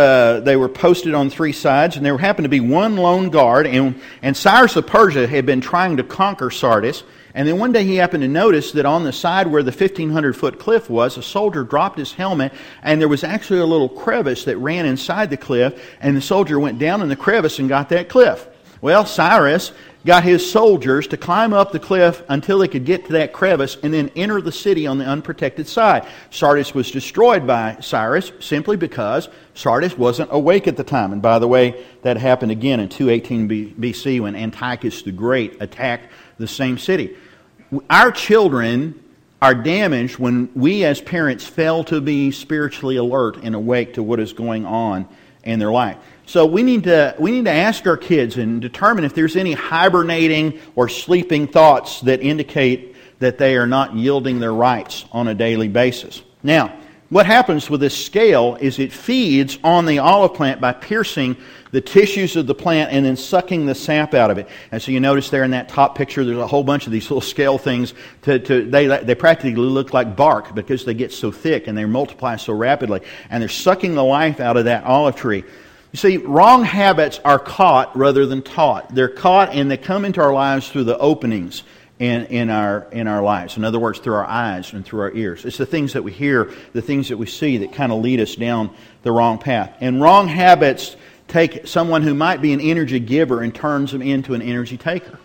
were posted on three sides, and there happened to be one lone guard, and Cyrus of Persia had been trying to conquer Sardis. And then one day he happened to notice that on the side where the 1,500-foot cliff was, a soldier dropped his helmet, and there was actually a little crevice that ran inside the cliff, and the soldier went down in the crevice and got that cliff. Well, Cyrus got his soldiers to climb up the cliff until they could get to that crevice and then enter the city on the unprotected side. Sardis was destroyed by Cyrus simply because Sardis wasn't awake at the time. And by the way, that happened again in 218 BC when Antiochus the Great attacked the same city. Our children are damaged when we as parents fail to be spiritually alert and awake to what is going on in their life. So we need to ask our kids and determine if there's any hibernating or sleeping thoughts that indicate that they are not yielding their rights on a daily basis. Now, what happens with this scale is it feeds on the olive plant by piercing the tissues of the plant and then sucking the sap out of it. And so you notice there in that top picture, there's a whole bunch of these little scale things. They practically look like bark because they get so thick and they multiply so rapidly. And they're sucking the life out of that olive tree. You see, wrong habits are caught rather than taught. They're caught and they come into our lives through the openings in our lives. In other words, through our eyes and through our ears. It's the things that we hear, the things that we see that kind of lead us down the wrong path. And wrong habits take someone who might be an energy giver and turns them into an energy taker.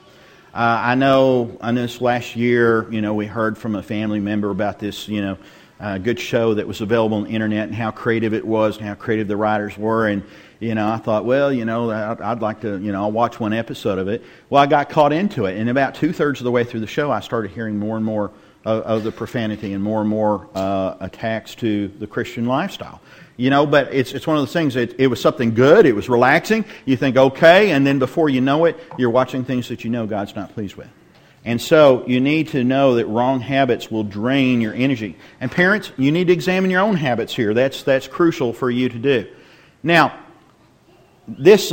I know on this last year, we heard from a family member about this, good show that was available on the internet and how creative it was and how creative the writers were. And, I thought, well, I'd like to, I'll watch one episode of it. Well, I got caught into it. And about 2/3 of the way through the show, I started hearing more and more of the profanity and more attacks to the Christian lifestyle. But it's one of those things, it was something good, it was relaxing. You think, okay, and then before you know it, you're watching things that God's not pleased with. And so you need to know that wrong habits will drain your energy. And parents, you need to examine your own habits here. That's crucial for you to do. Now, these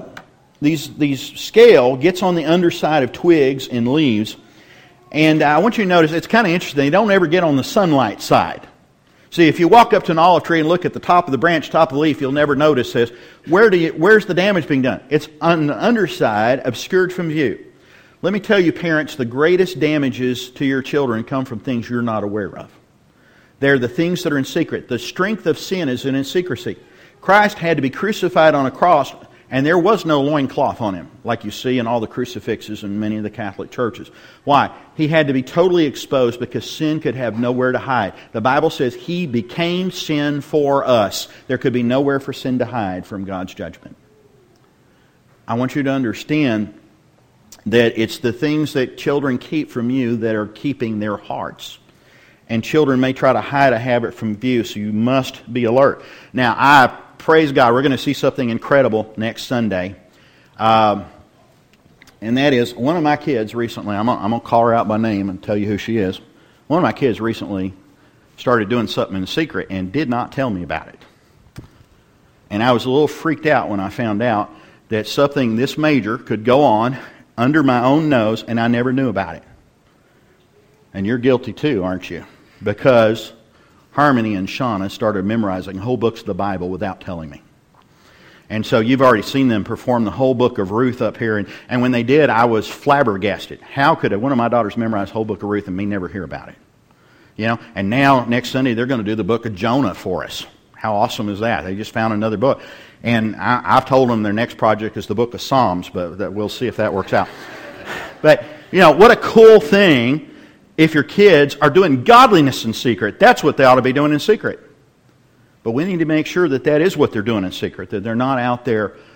scale gets on the underside of twigs and leaves. And I want you to notice, it's kind of interesting, they don't ever get on the sunlight side. See, if you walk up to an olive tree and look at the top of the branch, top of the leaf, you'll never notice this. Where's the damage being done? It's on the underside, obscured from view. Let me tell you, parents, the greatest damages to your children come from things you're not aware of. They're the things that are in secret. The strength of sin is in secrecy. Christ had to be crucified on a cross, and there was no loincloth on him, like you see in all the crucifixes in many of the Catholic churches. Why? He had to be totally exposed because sin could have nowhere to hide. The Bible says he became sin for us. There could be nowhere for sin to hide from God's judgment. I want you to understand that it's the things that children keep from you that are keeping their hearts. And children may try to hide a habit from view, so you must be alert. Now, I praise God, we're going to see something incredible next Sunday. And that is, one of my kids recently, I'm going to call her out by name and tell you who she is. One of my kids recently started doing something in secret and did not tell me about it. And I was a little freaked out when I found out that something this major could go on under my own nose, and I never knew about it. And you're guilty too, aren't you? Because Harmony and Shauna started memorizing whole books of the Bible without telling me. And so you've already seen them perform the whole book of Ruth up here. And when they did, I was flabbergasted. How could one of my daughters memorize the whole book of Ruth and me never hear about it? And now, next Sunday, they're going to do the book of Jonah for us. How awesome is that? They just found another book. And I've told them their next project is the book of Psalms, but we'll see if that works out. But, what a cool thing if your kids are doing godliness in secret. That's what they ought to be doing in secret. But we need to make sure that is what they're doing in secret, that they're not out there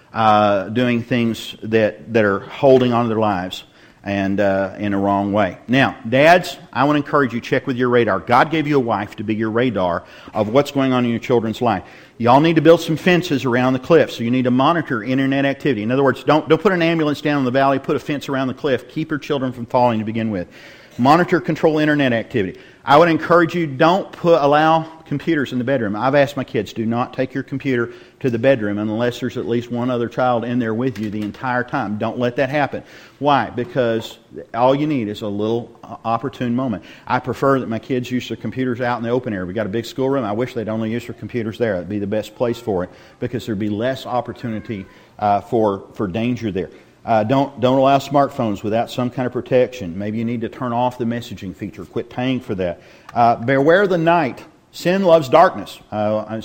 doing things that are holding on to their lives and in a wrong way. Now, dads, I want to encourage you, check with your radar. God gave you a wife to be your radar of what's going on in your children's life. Y'all need to build some fences around the cliff, so you need to monitor internet activity. In other words, don't put an ambulance down in the valley, put a fence around the cliff. Keep your children from falling to begin with. Monitor, control internet activity. I would encourage you, don't allow computers in the bedroom. I've asked my kids, do not take your computer to the bedroom unless there's at least one other child in there with you the entire time. Don't let that happen. Why? Because all you need is a little opportune moment. I prefer that my kids use their computers out in the open air. We've got a big schoolroom. I wish they'd only use their computers there. It'd be the best place for it because there'd be less opportunity for danger there. Don't allow smartphones without some kind of protection. Maybe you need to turn off the messaging feature. Quit paying for that. Beware the night. Sin loves darkness. And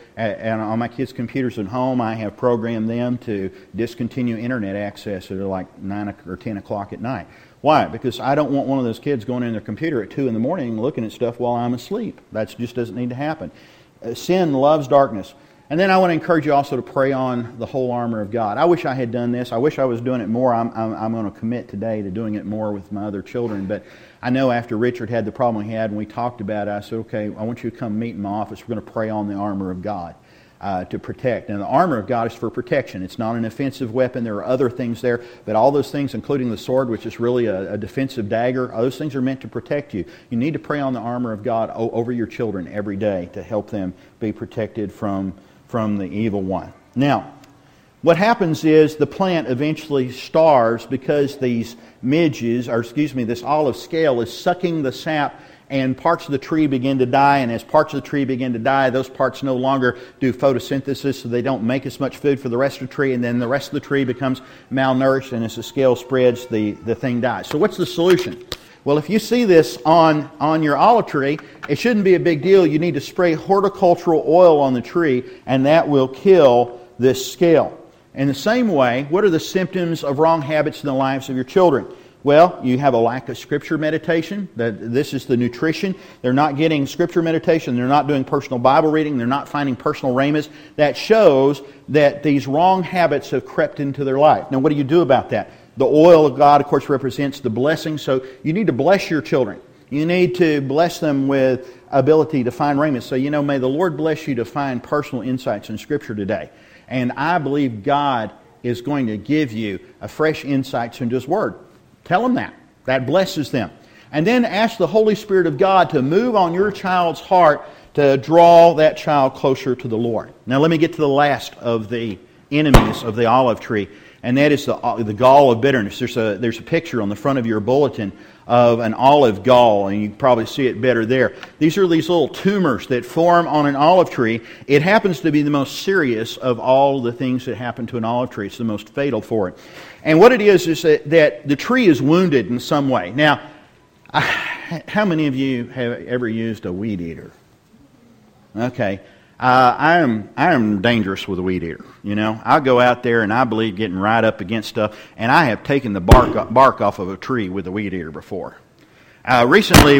on my kids' computers at home, I have programmed them to discontinue internet access at like 9 or 10 o'clock at night. Why? Because I don't want one of those kids going in their computer at 2 in the morning looking at stuff while I'm asleep. That just doesn't need to happen. Sin loves darkness. And then I want to encourage you also to pray on the whole armor of God. I wish I had done this. I wish I was doing it more. I'm going to commit today to doing it more with my other children. But I know after Richard had the problem he had and we talked about it, I said, okay, I want you to come meet in my office. We're going to pray on the armor of God to protect. And the armor of God is for protection. It's not an offensive weapon. There are other things there. But all those things, including the sword, which is really a defensive dagger, those things are meant to protect you. You need to pray on the armor of God over your children every day to help them be protected from the evil one. Now, what happens is the plant eventually starves because these midges, this olive scale is sucking the sap and parts of the tree begin to die, and as parts of the tree begin to die, those parts no longer do photosynthesis, so they don't make as much food for the rest of the tree, and then the rest of the tree becomes malnourished, and as the scale spreads, the thing dies. So what's the solution? Well, if you see this on your olive tree, it shouldn't be a big deal. You need to spray horticultural oil on the tree, and that will kill this scale. In the same way, what are the symptoms of wrong habits in the lives of your children? Well, you have a lack of Scripture meditation. This is the nutrition. They're not getting Scripture meditation. They're not doing personal Bible reading. They're not finding personal rhemas. That shows that these wrong habits have crept into their life. Now, what do you do about that? The oil of God, of course, represents the blessing. So you need to bless your children. You need to bless them with ability to find rhemas. So, may the Lord bless you to find personal insights in Scripture today. And I believe God is going to give you a fresh insights into His Word. Tell them that. That blesses them. And then ask the Holy Spirit of God to move on your child's heart to draw that child closer to the Lord. Now let me get to the last of the enemies of the olive tree, and that is the gall of bitterness. There's a picture on the front of your bulletin of an olive gall, and you can probably see it better there. These are these little tumors that form on an olive tree. It happens to be the most serious of all the things that happen to an olive tree. It's the most fatal for it. And what it is that the tree is wounded in some way. Now, how many of you have ever used a weed eater? Okay. I am dangerous with a weed eater. I'll go out there and I believe getting right up against stuff, and I have taken the bark off of a tree with a weed eater before. Recently,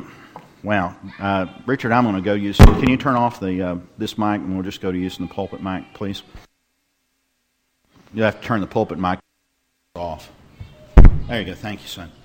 Richard, I'm going to go use. Can you turn off this mic, and we'll just go to using the pulpit mic, please? You have to turn the pulpit mic off. There you go. Thank you, son.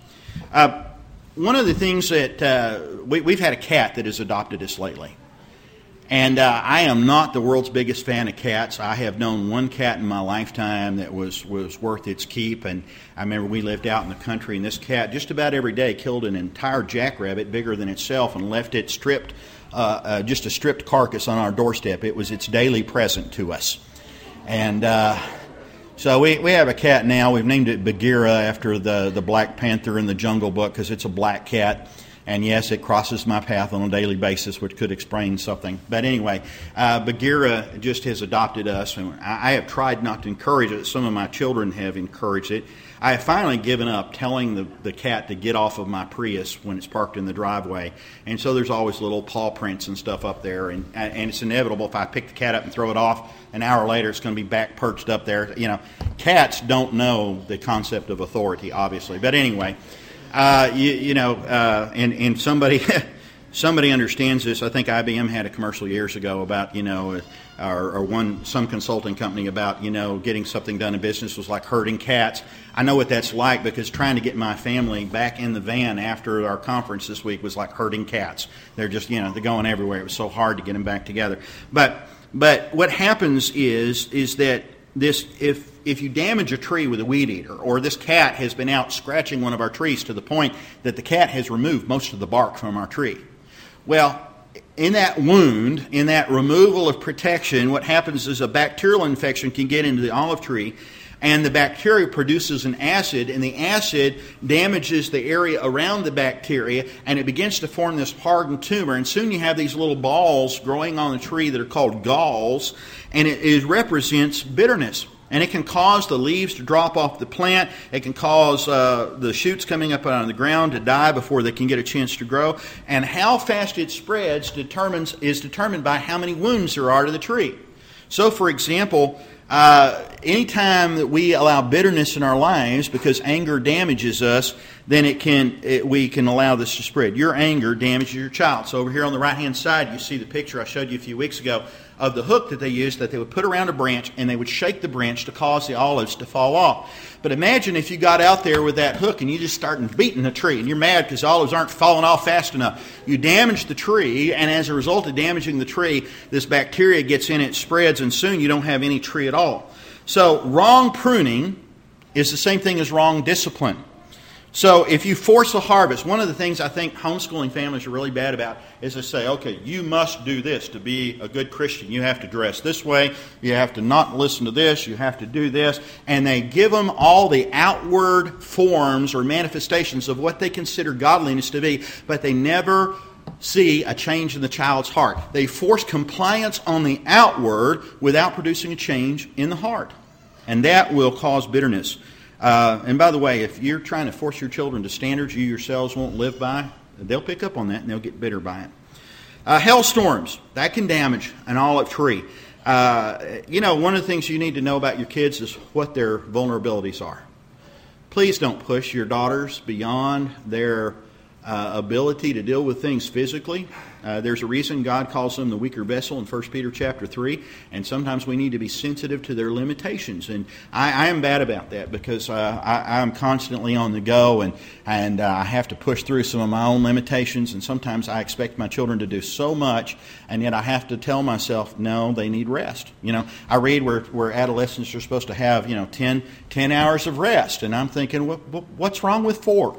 One of the things that we've had a cat that has adopted us lately. And I am not the world's biggest fan of cats. I have known one cat in my lifetime that was worth its keep. And I remember we lived out in the country, and this cat just about every day killed an entire jackrabbit bigger than itself and left it stripped, just a stripped carcass on our doorstep. It was its daily present to us. And so we have a cat now. We've named it Bagheera after the Black Panther in the Jungle Book because it's a black cat. And yes, it crosses my path on a daily basis, which could explain something. But anyway, Bagheera just has adopted us, and I have tried not to encourage it. Some of my children have encouraged it. I have finally given up telling the cat to get off of my Prius when it's parked in the driveway. And so there's always little paw prints and stuff up there. And it's inevitable if I pick the cat up and throw it off, an hour later it's going to be back perched up there. Cats don't know the concept of authority, obviously. But anyway... and somebody somebody understands this. I think IBM had a commercial years ago about, some consulting company about, getting something done in business was like herding cats. I know what that's like because trying to get my family back in the van after our conference this week was like herding cats. They're just, they're going everywhere. It was so hard to get them back together. But what happens is that this, if you damage a tree with a weed eater, or this cat has been out scratching one of our trees to the point that the cat has removed most of the bark from our tree. Well, in that wound, in that removal of protection, what happens is a bacterial infection can get into the olive tree, and the bacteria produces an acid, and the acid damages the area around the bacteria, and it begins to form this hardened tumor, and soon you have these little balls growing on the tree that are called galls, and it represents bitterness. And it can cause the leaves to drop off the plant. It can cause the shoots coming up out of the ground to die before they can get a chance to grow. And how fast it spreads is determined by how many wounds there are to the tree. So, for example, anytime that we allow bitterness in our lives because anger damages us, then we can allow this to spread. Your anger damages your child. So over here on the right-hand side, you see the picture I showed you a few weeks ago of the hook that they used that they would put around a branch, and they would shake the branch to cause the olives to fall off. But imagine if you got out there with that hook and you just started beating the tree, and you're mad because the olives aren't falling off fast enough. You damage the tree, and as a result of damaging the tree, this bacteria gets in it, spreads, and soon you don't have any tree at all. So wrong pruning is the same thing as wrong discipline. So if you force a harvest, one of the things I think homeschooling families are really bad about is to say, okay, you must do this to be a good Christian. You have to dress this way. You have to not listen to this. You have to do this. And they give them all the outward forms or manifestations of what they consider godliness to be, but they never see a change in the child's heart. They force compliance on the outward without producing a change in the heart. And that will cause bitterness. And by the way, if you're trying to force your children to standards you yourselves won't live by, they'll pick up on that and they'll get bitter by it. Hailstorms, that can damage an olive tree. One of the things you need to know about your kids is what their vulnerabilities are. Please don't push your daughters beyond their ability to deal with things physically. There's a reason God calls them the weaker vessel in 1 Peter chapter 3, and sometimes we need to be sensitive to their limitations. And I am bad about that because I'm constantly on the go, and I have to push through some of my own limitations, and sometimes I expect my children to do so much, and yet I have to tell myself, no, they need rest. I read where adolescents are supposed to have 10 hours of rest, and I'm thinking, what's wrong with 4?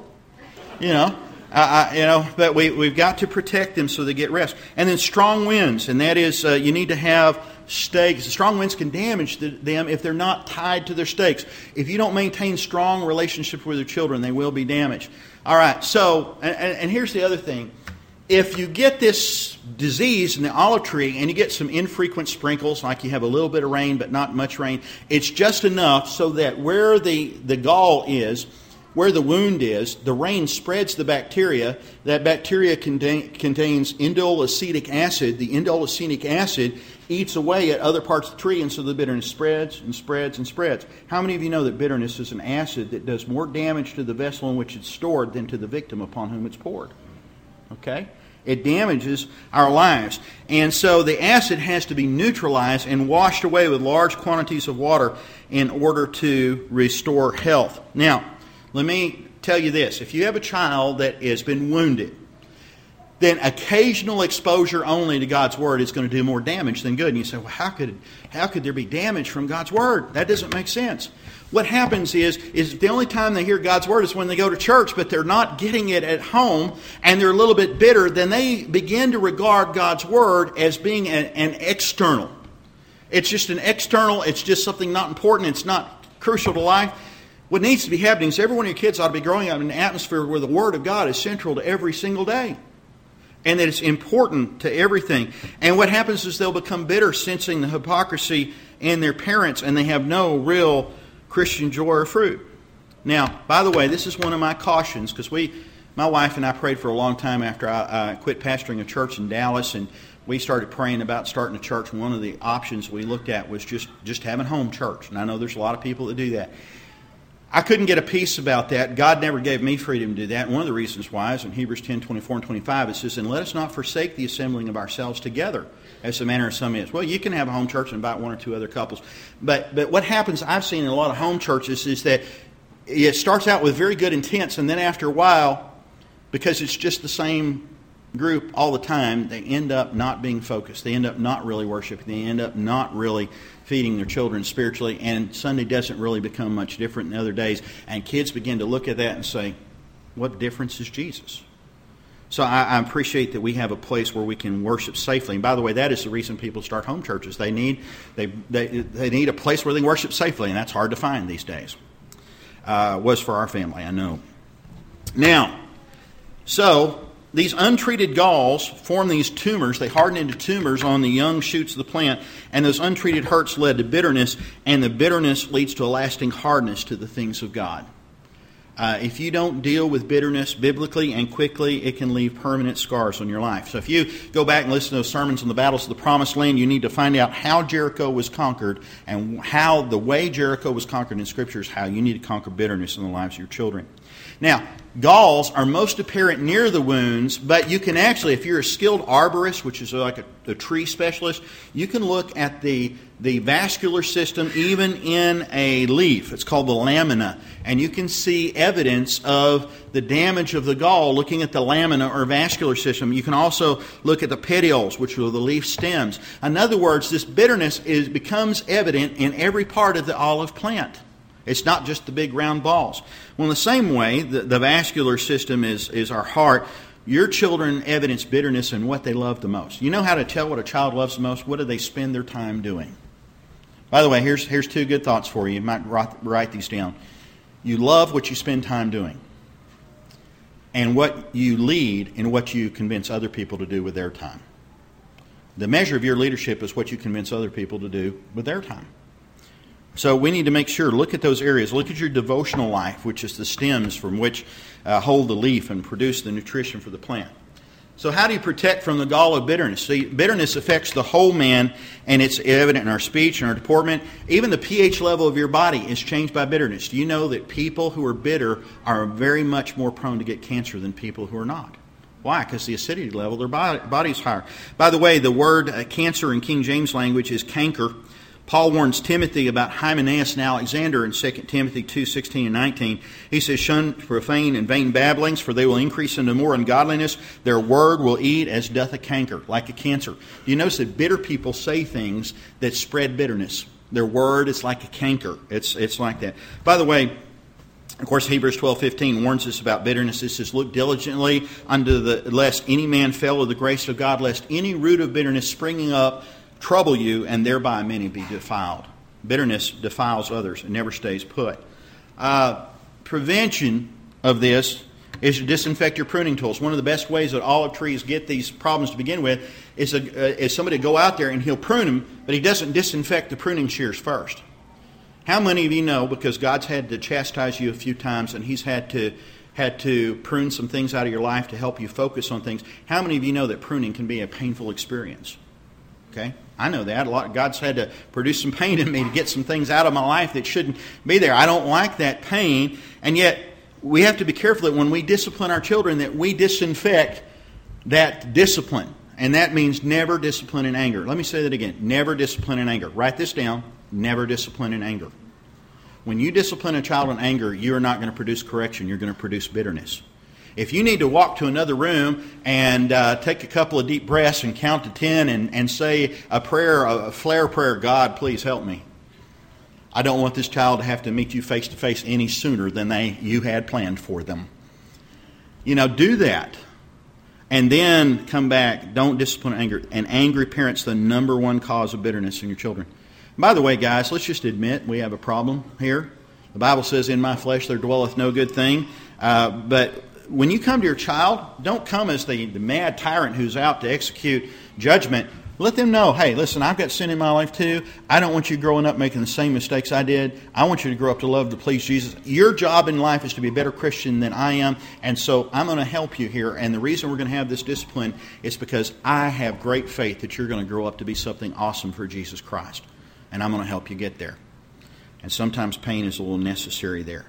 But we've got to protect them so they get rest. And then strong winds, and that is you need to have stakes. Strong winds can damage them if they're not tied to their stakes. If you don't maintain strong relationships with your children, they will be damaged. All right, so, and here's the other thing. If you get this disease in the olive tree and you get some infrequent sprinkles, like you have a little bit of rain but not much rain, it's just enough so that where the gall is, where the wound is, the rain spreads the bacteria. That bacteria contains indole acetic acid. The indole acetic acid eats away at other parts of the tree, and so the bitterness spreads and spreads and spreads. How many of you know that bitterness is an acid that does more damage to the vessel in which it's stored than to the victim upon whom it's poured? Okay? It damages our lives. And so the acid has to be neutralized and washed away with large quantities of water in order to restore health. Now, let me tell you this. If you have a child that has been wounded, then occasional exposure only to God's Word is going to do more damage than good. And you say, well, how could there be damage from God's Word? That doesn't make sense. What happens is the only time they hear God's Word is when they go to church, but they're not getting it at home, and they're a little bit bitter, then they begin to regard God's Word as being an external. It's just an external, it's just something not important, it's not crucial to life. What needs to be happening is every one of your kids ought to be growing up in an atmosphere where the Word of God is central to every single day. And that it's important to everything. And what happens is they'll become bitter, sensing the hypocrisy in their parents, and they have no real Christian joy or fruit. Now, by the way, this is one of my cautions, because my wife and I prayed for a long time after I quit pastoring a church in Dallas, and we started praying about starting a church, and one of the options we looked at was just having home church. And I know there's a lot of people that do that. I couldn't get a peace about that. God never gave me freedom to do that. And one of the reasons why is in Hebrews 10:24 and 25, it says, "And let us not forsake the assembling of ourselves together, as the manner of some is." Well, you can have a home church and invite one or two other couples. But what happens, I've seen in a lot of home churches, is that it starts out with very good intents, and then after a while, because it's just the same group all the time, they end up not being focused. They end up not really worshiping. They end up not really feeding their children spiritually, and Sunday doesn't really become much different than other days. And kids begin to look at that and say, what difference is Jesus? So I appreciate that we have a place where we can worship safely. And by the way, that is the reason people start home churches. They need a place where they can worship safely, and that's hard to find these days. Was for our family, I know. Now, so these untreated galls form these tumors. They harden into tumors on the young shoots of the plant, and those untreated hurts led to bitterness, and the bitterness leads to a lasting hardness to the things of God. If you don't deal with bitterness biblically and quickly, it can leave permanent scars on your life. So if you go back and listen to those sermons on the battles of the Promised Land, you need to find out how Jericho was conquered, and how the way Jericho was conquered in Scripture is how you need to conquer bitterness in the lives of your children. Now, galls are most apparent near the wounds, but you can actually, if you're a skilled arborist, which is like a tree specialist, you can look at the vascular system even in a leaf. It's called the lamina. And you can see evidence of the damage of the gall looking at the lamina or vascular system. You can also look at the petioles, which are the leaf stems. In other words, this bitterness becomes evident in every part of the olive plant. It's not just the big round balls. Well, in the same way, the vascular system is our heart. Your children evidence bitterness in what they love the most. You know how to tell what a child loves the most? What do they spend their time doing? By the way, here's two good thoughts for you. You might write these down. You love what you spend time doing, and what you lead in what you convince other people to do with their time. The measure of your leadership is what you convince other people to do with their time. So we need to make sure, look at those areas. Look at your devotional life, which is the stems from which hold the leaf and produce the nutrition for the plant. So how do you protect from the gall of bitterness? See, bitterness affects the whole man, and it's evident in our speech and our deportment. Even the pH level of your body is changed by bitterness. Do you know that people who are bitter are very much more prone to get cancer than people who are not? Why? Because the acidity level of their body is higher. By the way, the word cancer in King James language is canker. Paul warns Timothy about Hymenaeus and Alexander in 2 Timothy 2:16 and 19. He says, "Shun profane and vain babblings, for they will increase into more ungodliness. Their word will eat as doth a canker," like a cancer. Do you notice that bitter people say things that spread bitterness? Their word is like a canker. It's like that. By the way, of course, Hebrews 12:15 warns us about bitterness. It says, "Look diligently lest any man fail of the grace of God, lest any root of bitterness springing up trouble you, and thereby many be defiled." Bitterness defiles others. It never stays put. Prevention of this is to disinfect your pruning tools. One of the best ways that olive trees get these problems to begin with is somebody to go out there and he'll prune them, but he doesn't disinfect the pruning shears first. How many of you know, because God's had to chastise you a few times and He's had to prune some things out of your life to help you focus on things, how many of you know that pruning can be a painful experience? Okay? I know that. God's had to produce some pain in me to get some things out of my life that shouldn't be there. I don't like that pain, and yet we have to be careful that when we discipline our children that we disinfect that discipline. And that means never discipline in anger. Let me say that again. Never discipline in anger. Write this down. Never discipline in anger. When you discipline a child in anger, you are not going to produce correction. You're going to produce bitterness. If you need to walk to another room and take a couple of deep breaths and count to 10 and say a prayer, a flare prayer, "God, please help me. I don't want this child to have to meet you face to face any sooner than you had planned for them." Do that. And then come back. Don't discipline anger. An angry parent's the number one cause of bitterness in your children. By the way, guys, let's just admit we have a problem here. The Bible says, "In my flesh there dwelleth no good thing." But when you come to your child, don't come as the mad tyrant who's out to execute judgment. Let them know, hey, listen, I've got sin in my life too. I don't want you growing up making the same mistakes I did. I want you to grow up to love, to please Jesus. Your job in life is to be a better Christian than I am, and so I'm going to help you here. And the reason we're going to have this discipline is because I have great faith that you're going to grow up to be something awesome for Jesus Christ. And I'm going to help you get there. And sometimes pain is a little necessary there.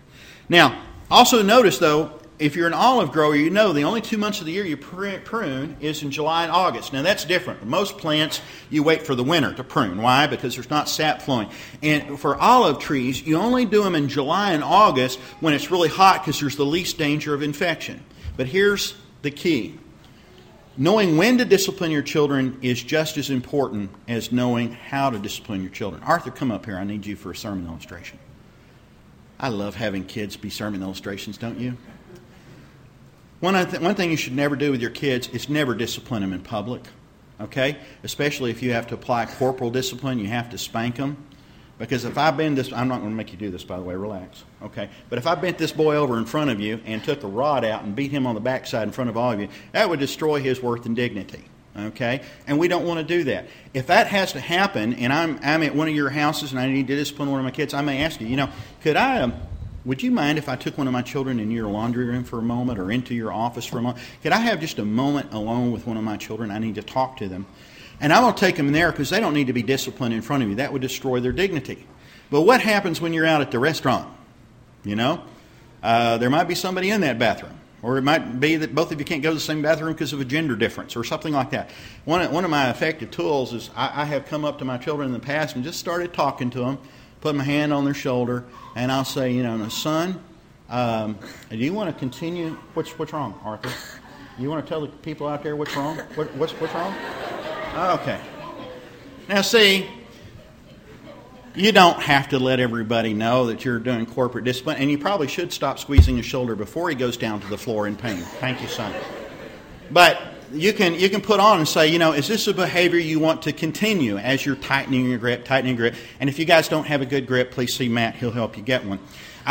Now, also notice, though, if you're an olive grower, you know the only 2 months of the year you prune is in July and August. Now, that's different. Most plants, you wait for the winter to prune. Why? Because there's not sap flowing. And for olive trees, you only do them in July and August when it's really hot because there's the least danger of infection. But here's the key. Knowing when to discipline your children is just as important as knowing how to discipline your children. Arthur, come up here. I need you for a sermon illustration. I love having kids be sermon illustrations, don't you? One thing you should never do with your kids is never discipline them in public, okay? Especially if you have to apply corporal discipline, you have to spank them. Because if I bend this, I'm not going to make you do this, by the way, relax, okay? But if I bent this boy over in front of you and took a rod out and beat him on the backside in front of all of you, that would destroy his worth and dignity, okay? And we don't want to do that. If that has to happen, and I'm at one of your houses and I need to discipline one of my kids, I may ask you, would you mind if I took one of my children into your laundry room for a moment or into your office for a moment? Could I have just a moment alone with one of my children? I need to talk to them. And I will take them there because they don't need to be disciplined in front of you. That would destroy their dignity. But what happens when you're out at the restaurant? There might be somebody in that bathroom. Or it might be that both of you can't go to the same bathroom because of a gender difference or something like that. One of my effective tools is I have come up to my children in the past and just started talking to them, put my hand on their shoulder, and I'll say, son, do you want to continue? What's wrong, Arthur? You want to tell the people out there what's wrong? What's wrong? Okay. Now, see, you don't have to let everybody know that you're doing corporate discipline, and you probably should stop squeezing his shoulder before he goes down to the floor in pain. Thank you, son. But you can put on and say, is this a behavior you want to continue as you're tightening your grip? And if you guys don't have a good grip, please see Matt. He'll help you get one.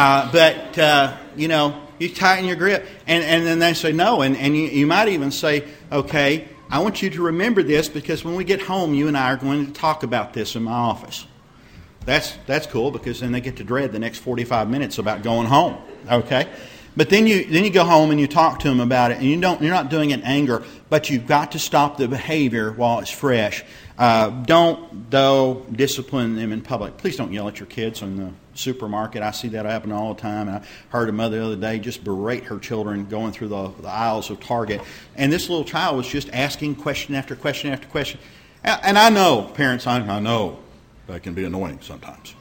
You tighten your grip, and then they say no. And you might even say, okay, I want you to remember this because when we get home, you and I are going to talk about this in my office. That's cool because then they get to dread the next 45 minutes about going home. Okay? But then you go home and you talk to them about it, and you're not doing it in anger, but you've got to stop the behavior while it's fresh. Don't, though, discipline them in public. Please don't yell at your kids in the supermarket. I see that happen all the time. And I heard a mother the other day just berate her children going through the aisles of Target. And this little child was just asking question after question after question. And I know, parents, I know that can be annoying sometimes,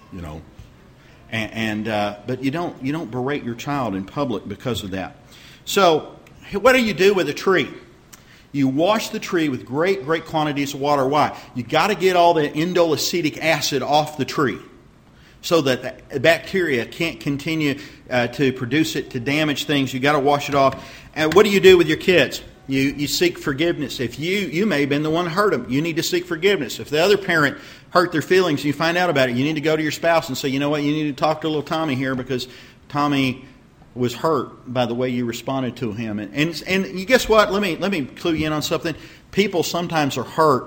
But you don't berate your child in public because of that. So, what do you do with a tree? You wash the tree with great quantities of water. Why? You got to get all the indolacetic acid off the tree so that the bacteria can't continue to produce it to damage things. You got to wash it off. And what do you do with your kids? You seek forgiveness. If you may have been the one that hurt them, you need to seek forgiveness. If the other parent hurt their feelings and you find out about it, you need to go to your spouse and say, you know what, you need to talk to little Tommy here because Tommy was hurt by the way you responded to him. And you guess what? Let me clue you in on something. People sometimes are hurt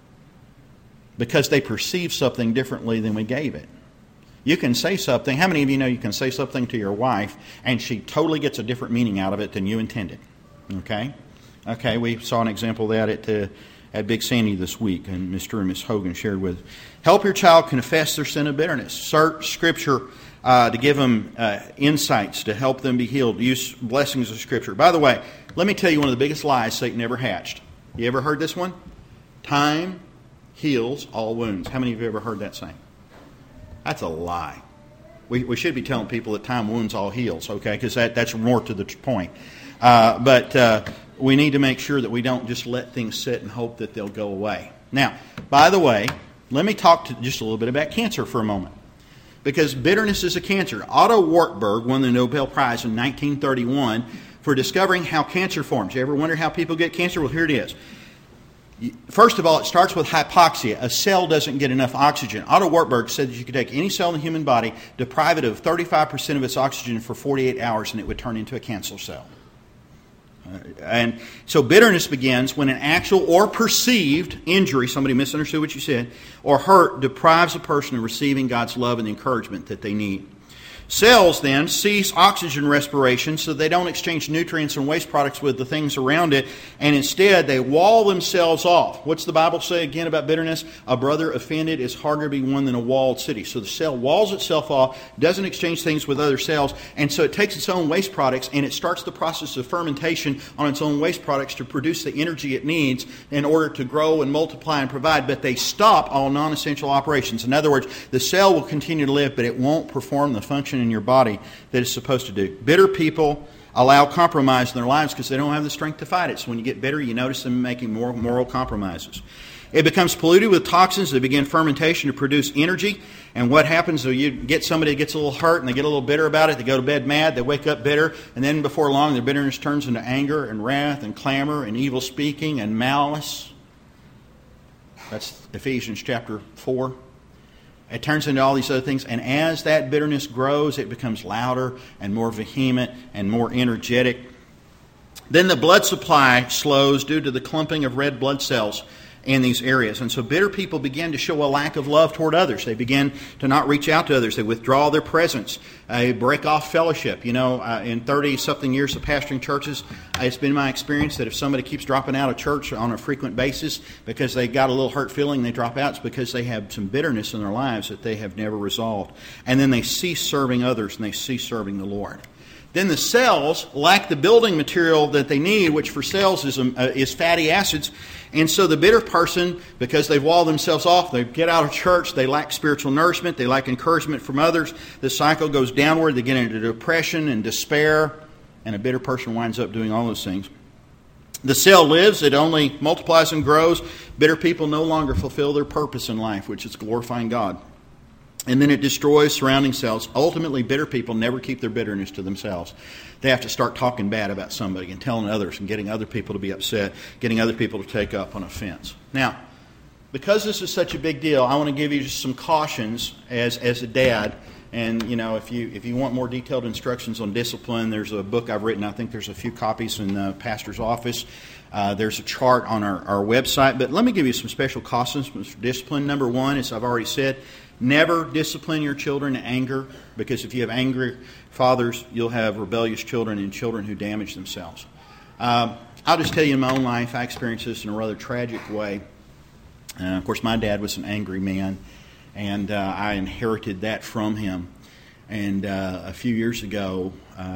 because they perceive something differently than we gave it. You can say something. How many of you know you can say something to your wife and she totally gets a different meaning out of it than you intended? Okay, we saw an example of that at Big Sandy this week, and Mr. and Ms. Hogan shared with us. Help your child confess their sin of bitterness. Search Scripture to give them insights to help them be healed. Use blessings of Scripture. By the way, let me tell you one of the biggest lies Satan ever hatched. You ever heard this one? Time heals all wounds. How many of you have ever heard that saying? That's a lie. We should be telling people that time wounds all heals, okay? Because that's more to the point. But we need to make sure that we don't just let things sit and hope that they'll go away. Now, by the way, let me talk just a little bit about cancer for a moment. Because bitterness is a cancer. Otto Warburg won the Nobel Prize in 1931 for discovering how cancer forms. You ever wonder how people get cancer? Well, here it is. First of all, it starts with hypoxia. A cell doesn't get enough oxygen. Otto Warburg said that you could take any cell in the human body, deprive it of 35% of its oxygen for 48 hours, and it would turn into a cancer cell. And so bitterness begins when an actual or perceived injury, somebody misunderstood what you said, or hurt deprives a person of receiving God's love and encouragement that they need. Cells then cease oxygen respiration, so they don't exchange nutrients and waste products with the things around it, and instead they wall themselves off. What's the Bible say again about bitterness? A brother offended is harder to be won than a walled city. So the cell walls itself off, doesn't exchange things with other cells, and so it takes its own waste products and it starts the process of fermentation on its own waste products to produce the energy it needs in order to grow and multiply and provide, but they stop all non-essential operations. In other words, the cell will continue to live, but it won't perform the function in your body that it's supposed to do. Bitter people allow compromise in their lives because they don't have the strength to fight it. So when you get bitter, you notice them making more moral compromises. It becomes polluted with toxins. They begin fermentation to produce energy. And what happens is you get somebody that gets a little hurt and they get a little bitter about it. They go to bed mad. They wake up bitter. And then before long, their bitterness turns into anger and wrath and clamor and evil speaking and malice. That's Ephesians chapter 4. It turns into all these other things, and as that bitterness grows, it becomes louder and more vehement and more energetic. Then the blood supply slows due to the clumping of red blood cells in these areas. And so bitter people begin to show a lack of love toward others. They begin to not reach out to others. They withdraw their presence. They break off fellowship. You know, in 30-something years of pastoring churches, it's been my experience that if somebody keeps dropping out of church on a frequent basis because they got a little hurt feeling, they drop out, it's because they have some bitterness in their lives that they have never resolved. And then they cease serving others and they cease serving the Lord. Then the cells lack the building material that they need, which for cells is fatty acids. And so the bitter person, because they've walled themselves off, they get out of church, they lack spiritual nourishment, they lack encouragement from others. The cycle goes downward, they get into depression and despair, and a bitter person winds up doing all those things. The cell lives, it only multiplies and grows. Bitter people no longer fulfill their purpose in life, which is glorifying God. And then it destroys surrounding cells. Ultimately, bitter people never keep their bitterness to themselves. They have to start talking bad about somebody and telling others and getting other people to be upset, getting other people to take up on offense. Now, because this is such a big deal, I want to give you just some cautions as a dad. And, you know, if you want more detailed instructions on discipline, there's a book I've written. I think there's a few copies in the pastor's office. There's a chart on our website. But let me give you some special cautions for discipline. Number one, as I've already said, never discipline your children in anger, because if you have angry fathers, you'll have rebellious children and children who damage themselves. I'll just tell you in my own life, I experienced this in a rather tragic way. Of course, my dad was an angry man, and I inherited that from him. And a few years ago,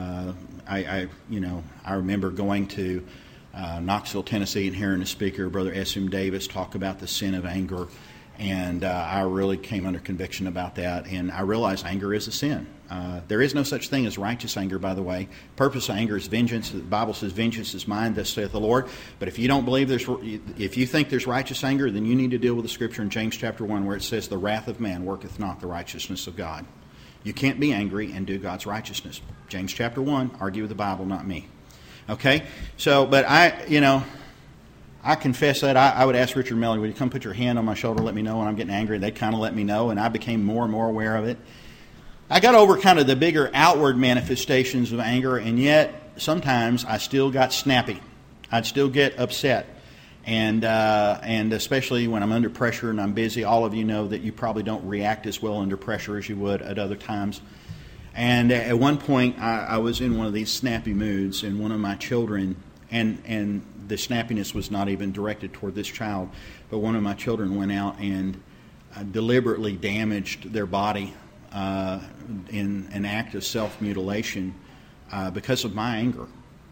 I remember going to Knoxville, Tennessee, and hearing a speaker, Brother S.M. Davis, talk about the sin of anger. And I really came under conviction about that, and I realized anger is a sin. There is no such thing as righteous anger, by the way. Purpose of anger is vengeance. The Bible says, "Vengeance is mine, thus saith the Lord." But if you don't believe if you think there's righteous anger, then you need to deal with the Scripture in James chapter 1, where it says, "The wrath of man worketh not the righteousness of God." You can't be angry and do God's righteousness. James chapter 1, argue with the Bible, not me. Okay? So, but I confess that I would ask Richard Melly, would you come put your hand on my shoulder, let me know when I'm getting angry? They'd kind of let me know, and I became more and more aware of it. I got over kind of the bigger outward manifestations of anger, and yet sometimes I still got snappy. I'd still get upset. And especially when I'm under pressure and I'm busy, all of you know that you probably don't react as well under pressure as you would at other times. And at one point, I was in one of these snappy moods, and one of my children, and the snappiness was not even directed toward this child, but one of my children went out and deliberately damaged their body in an act of self-mutilation because of my anger.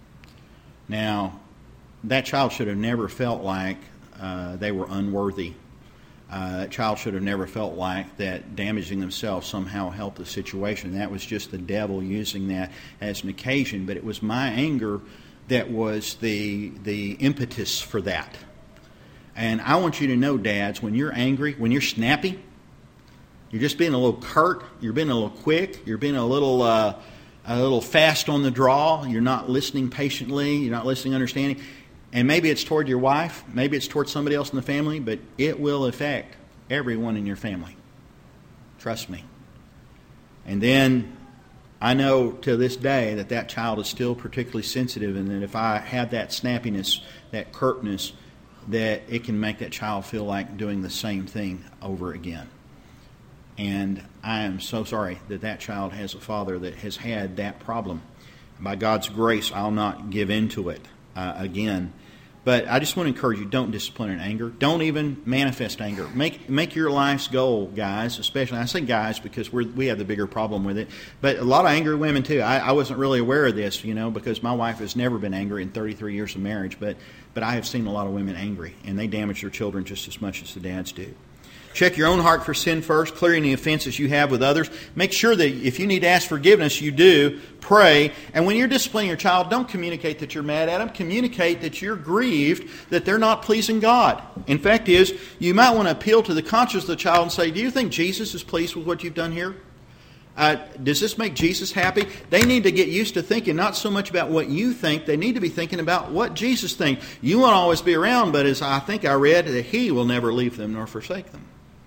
Now, that child should have never felt like they were unworthy. That child should have never felt like that damaging themselves somehow helped the situation. That was just the devil using that as an occasion, but it was my anger that was the impetus for that. And I want you to know, dads, when you're angry, when you're snappy, you're just being a little curt, you're being a little quick, you're being a little fast on the draw, you're not listening patiently, you're not listening understanding. And maybe it's toward your wife, maybe it's toward somebody else in the family, but it will affect everyone in your family. Trust me. And then I know to this day that child is still particularly sensitive, and that if I have that snappiness, that curtness, that it can make that child feel like doing the same thing over again. And I am so sorry that that child has a father that has had that problem. By God's grace, I'll not give in to it again. But I just want to encourage you, don't discipline in anger. Don't even manifest anger. Make your life's goal, guys, especially. I say guys because we have the bigger problem with it. But a lot of angry women, too. I wasn't really aware of this, because my wife has never been angry in 33 years of marriage. But I have seen a lot of women angry, and they damage their children just as much as the dads do. Check your own heart for sin first, clearing the offenses you have with others. Make sure that if you need to ask forgiveness, you do. Pray. And when you're disciplining your child, don't communicate that you're mad at them. Communicate that you're grieved, that they're not pleasing God. In fact, you might want to appeal to the conscience of the child and say, do you think Jesus is pleased with what you've done here? Does this make Jesus happy? They need to get used to thinking not so much about what you think. They need to be thinking about what Jesus thinks. You won't always be around, but as I think I read, that He will never leave them nor forsake them.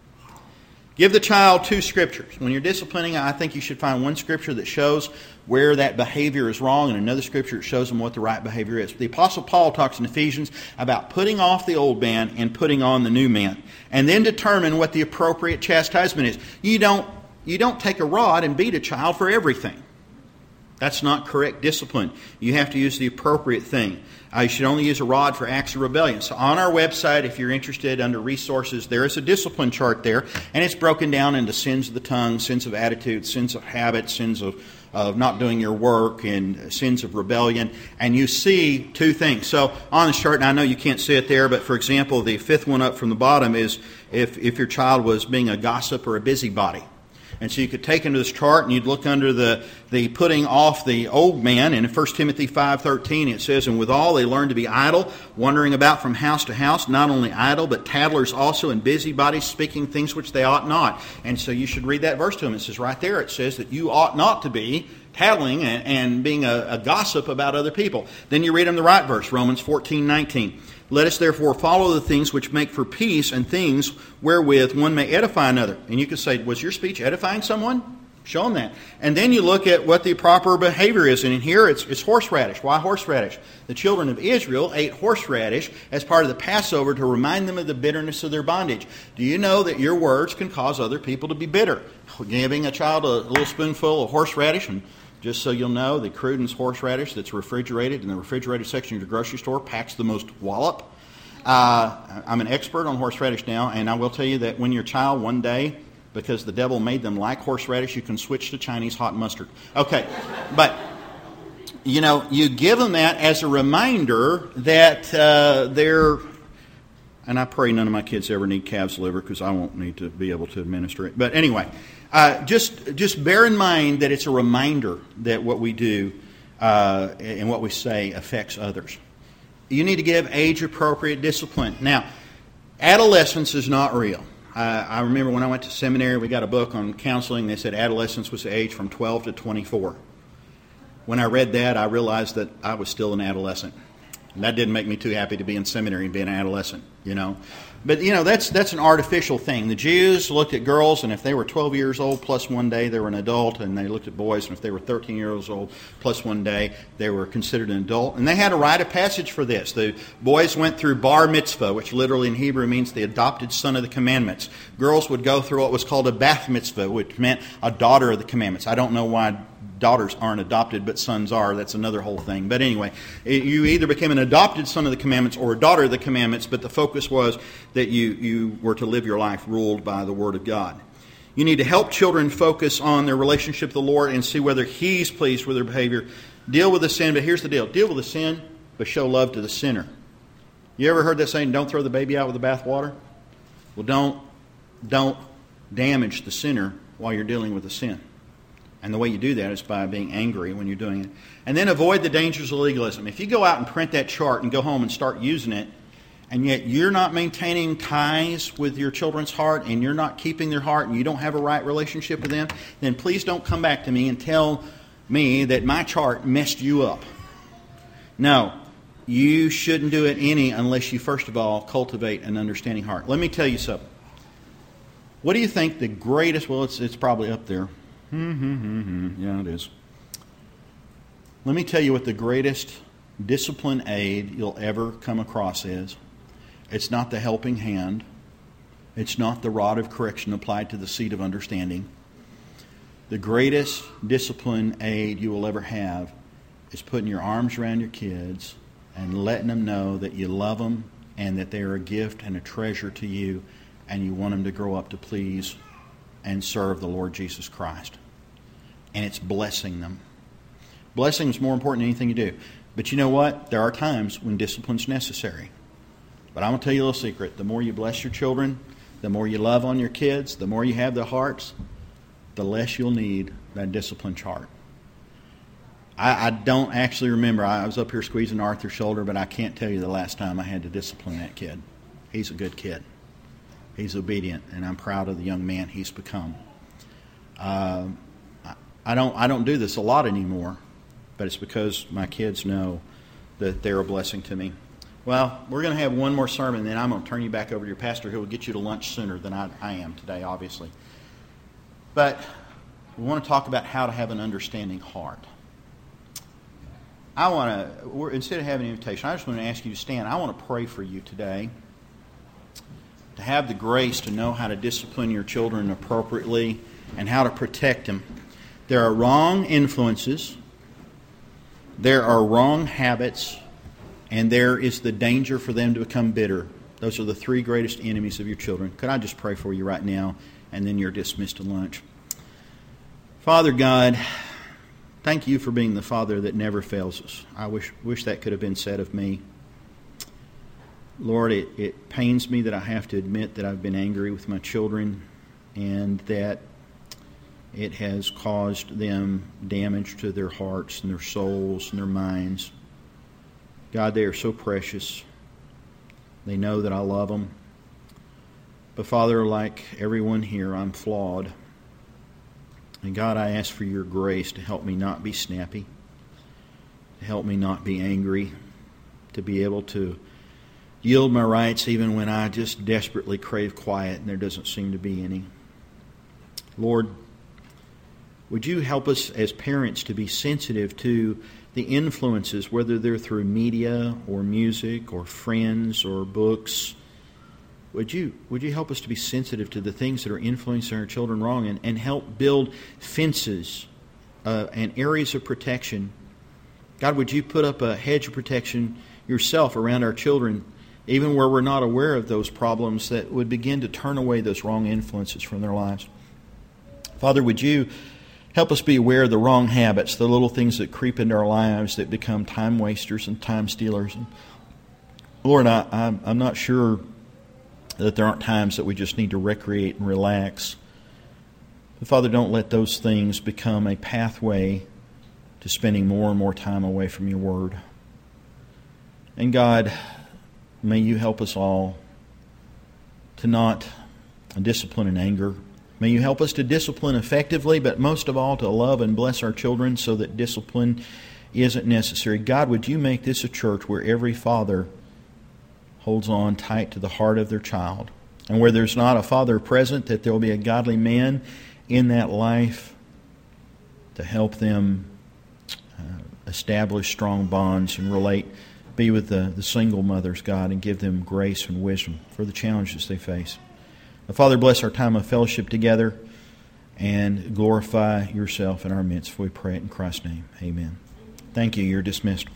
Give the child 2 scriptures. When you're disciplining, I think you should find one scripture that shows where that behavior is wrong and another scripture that shows them what the right behavior is. The Apostle Paul talks in Ephesians about putting off the old man and putting on the new man. And then determine what the appropriate chastisement is. You don't take a rod and beat a child for everything. That's not correct discipline. You have to use the appropriate thing. You should only use a rod for acts of rebellion. So on our website, if you're interested, under resources, there is a discipline chart there, and it's broken down into sins of the tongue, sins of attitude, sins of habit, sins of not doing your work, and sins of rebellion. And you see 2 things. So on the chart, and I know you can't see it there, but for example, the 5th one up from the bottom is if your child was being a gossip or a busybody. And so you could take into this chart and you'd look under the putting off the old man. And in 1 Timothy 5:13 it says, and withal they learn to be idle, wandering about from house to house, not only idle, but tattlers also, and busybodies, speaking things which they ought not. And so you should read that verse to them. It says right there, it says that you ought not to be tattling and being a gossip about other people. Then you read them the right verse, Romans 14:19. Let us therefore follow the things which make for peace and things wherewith one may edify another. And you could say, was your speech edifying someone? Show them that. And then you look at what the proper behavior is. And in here it's horseradish. Why horseradish? The children of Israel ate horseradish as part of the Passover to remind them of the bitterness of their bondage. Do you know that your words can cause other people to be bitter? Giving a child a little spoonful of horseradish, and just so you'll know, the Cruden's horseradish that's refrigerated in the refrigerated section of your grocery store packs the most wallop. I'm an expert on horseradish now, and I will tell you that when your child one day, because the devil made them like horseradish, you can switch to Chinese hot mustard. Okay, but you give them that as a reminder that they're, and I pray none of my kids ever need calf's liver because I won't need to be able to administer it. But anyway, just bear in mind that it's a reminder that what we do and what we say affects others. You need to give age-appropriate discipline. Now, adolescence is not real. I remember when I went to seminary, we got a book on counseling. They said adolescence was the age from 12 to 24. When I read that, I realized that I was still an adolescent. And that didn't make me too happy to be in seminary and be an adolescent, But, that's an artificial thing. The Jews looked at girls, and if they were 12 years old plus 1 day, they were an adult. And they looked at boys, and if they were 13 years old plus 1 day, they were considered an adult. And they had a rite of passage for this. The boys went through bar mitzvah, which literally in Hebrew means the adopted son of the commandments. Girls would go through what was called a bath mitzvah, which meant a daughter of the commandments. I don't know why daughters aren't adopted, but sons are. That's another whole thing. But anyway, you either became an adopted son of the commandments or a daughter of the commandments, but the focus was that you were to live your life ruled by the Word of God. You need to help children focus on their relationship with the Lord and see whether He's pleased with their behavior. Deal with the sin, but here's the deal. Deal with the sin, but show love to the sinner. You ever heard that saying, don't throw the baby out with the bathwater? Well, don't damage the sinner while you're dealing with the sin. And the way you do that is by being angry when you're doing it. And then avoid the dangers of legalism. If you go out and print that chart and go home and start using it, and yet you're not maintaining ties with your children's heart, and you're not keeping their heart, and you don't have a right relationship with them, then please don't come back to me and tell me that my chart messed you up. No, you shouldn't do it any unless you first of all cultivate an understanding heart. Let me tell you something. What do you think the greatest, well, it's probably up there. Yeah, it is. Let me tell you what the greatest discipline aid you'll ever come across is. It's not the helping hand. It's not the rod of correction applied to the seat of understanding. The greatest discipline aid you will ever have is putting your arms around your kids and letting them know that you love them and that they are a gift and a treasure to you, and you want them to grow up to please and serve the Lord Jesus Christ. And it's blessing them. Blessing is more important than anything you do. But you know what? There are times when discipline's necessary. But I'm going to tell you a little secret. The more you bless your children, the more you love on your kids, the more you have their hearts, the less you'll need that discipline chart. I don't actually remember. I was up here squeezing Arthur's shoulder, but I can't tell you the last time I had to discipline that kid. He's a good kid. He's obedient, and I'm proud of the young man he's become. I don't do this a lot anymore, but it's because my kids know that they're a blessing to me. Well, we're going to have one more sermon, and then I'm going to turn you back over to your pastor, who will get you to lunch sooner than I am today, obviously. But we want to talk about how to have an understanding heart. Instead of having an invitation, I just want to ask you to stand. I want to pray for you today to have the grace to know how to discipline your children appropriately and how to protect them. There are wrong influences, there are wrong habits, and there is the danger for them to become bitter. Those are the three greatest enemies of your children. Could I just pray for you right now, and then you're dismissed to lunch. Father God, thank you for being the Father that never fails us. I wish that could have been said of me. Lord, it pains me that I have to admit that I've been angry with my children and that it has caused them damage to their hearts and their souls and their minds. God, they are so precious. They know that I love them. But Father, like everyone here, I'm flawed. And God, I ask for your grace to help me not be snappy, to help me not be angry, to be able to yield my rights even when I just desperately crave quiet and there doesn't seem to be any. Lord, would you help us as parents to be sensitive to the influences, whether they're through media or music or friends or books? Would you help us to be sensitive to the things that are influencing our children wrong and help build fences and areas of protection? God, would you put up a hedge of protection yourself around our children, even where we're not aware of those problems, that would begin to turn away those wrong influences from their lives? Father, would you help us be aware of the wrong habits, the little things that creep into our lives that become time wasters and time stealers. And Lord, I'm not sure that there aren't times that we just need to recreate and relax. But Father, don't let those things become a pathway to spending more and more time away from your Word. And God, may you help us all to not discipline in anger. May you help us to discipline effectively, but most of all to love and bless our children so that discipline isn't necessary. God, would you make this a church where every father holds on tight to the heart of their child, and where there's not a father present, that there will be a godly man in that life to help them establish strong bonds and relate, be with the single mothers, God, and give them grace and wisdom for the challenges they face. Father, bless our time of fellowship together and glorify yourself in our midst. We pray it in Christ's name. Amen. Thank you. You're dismissed.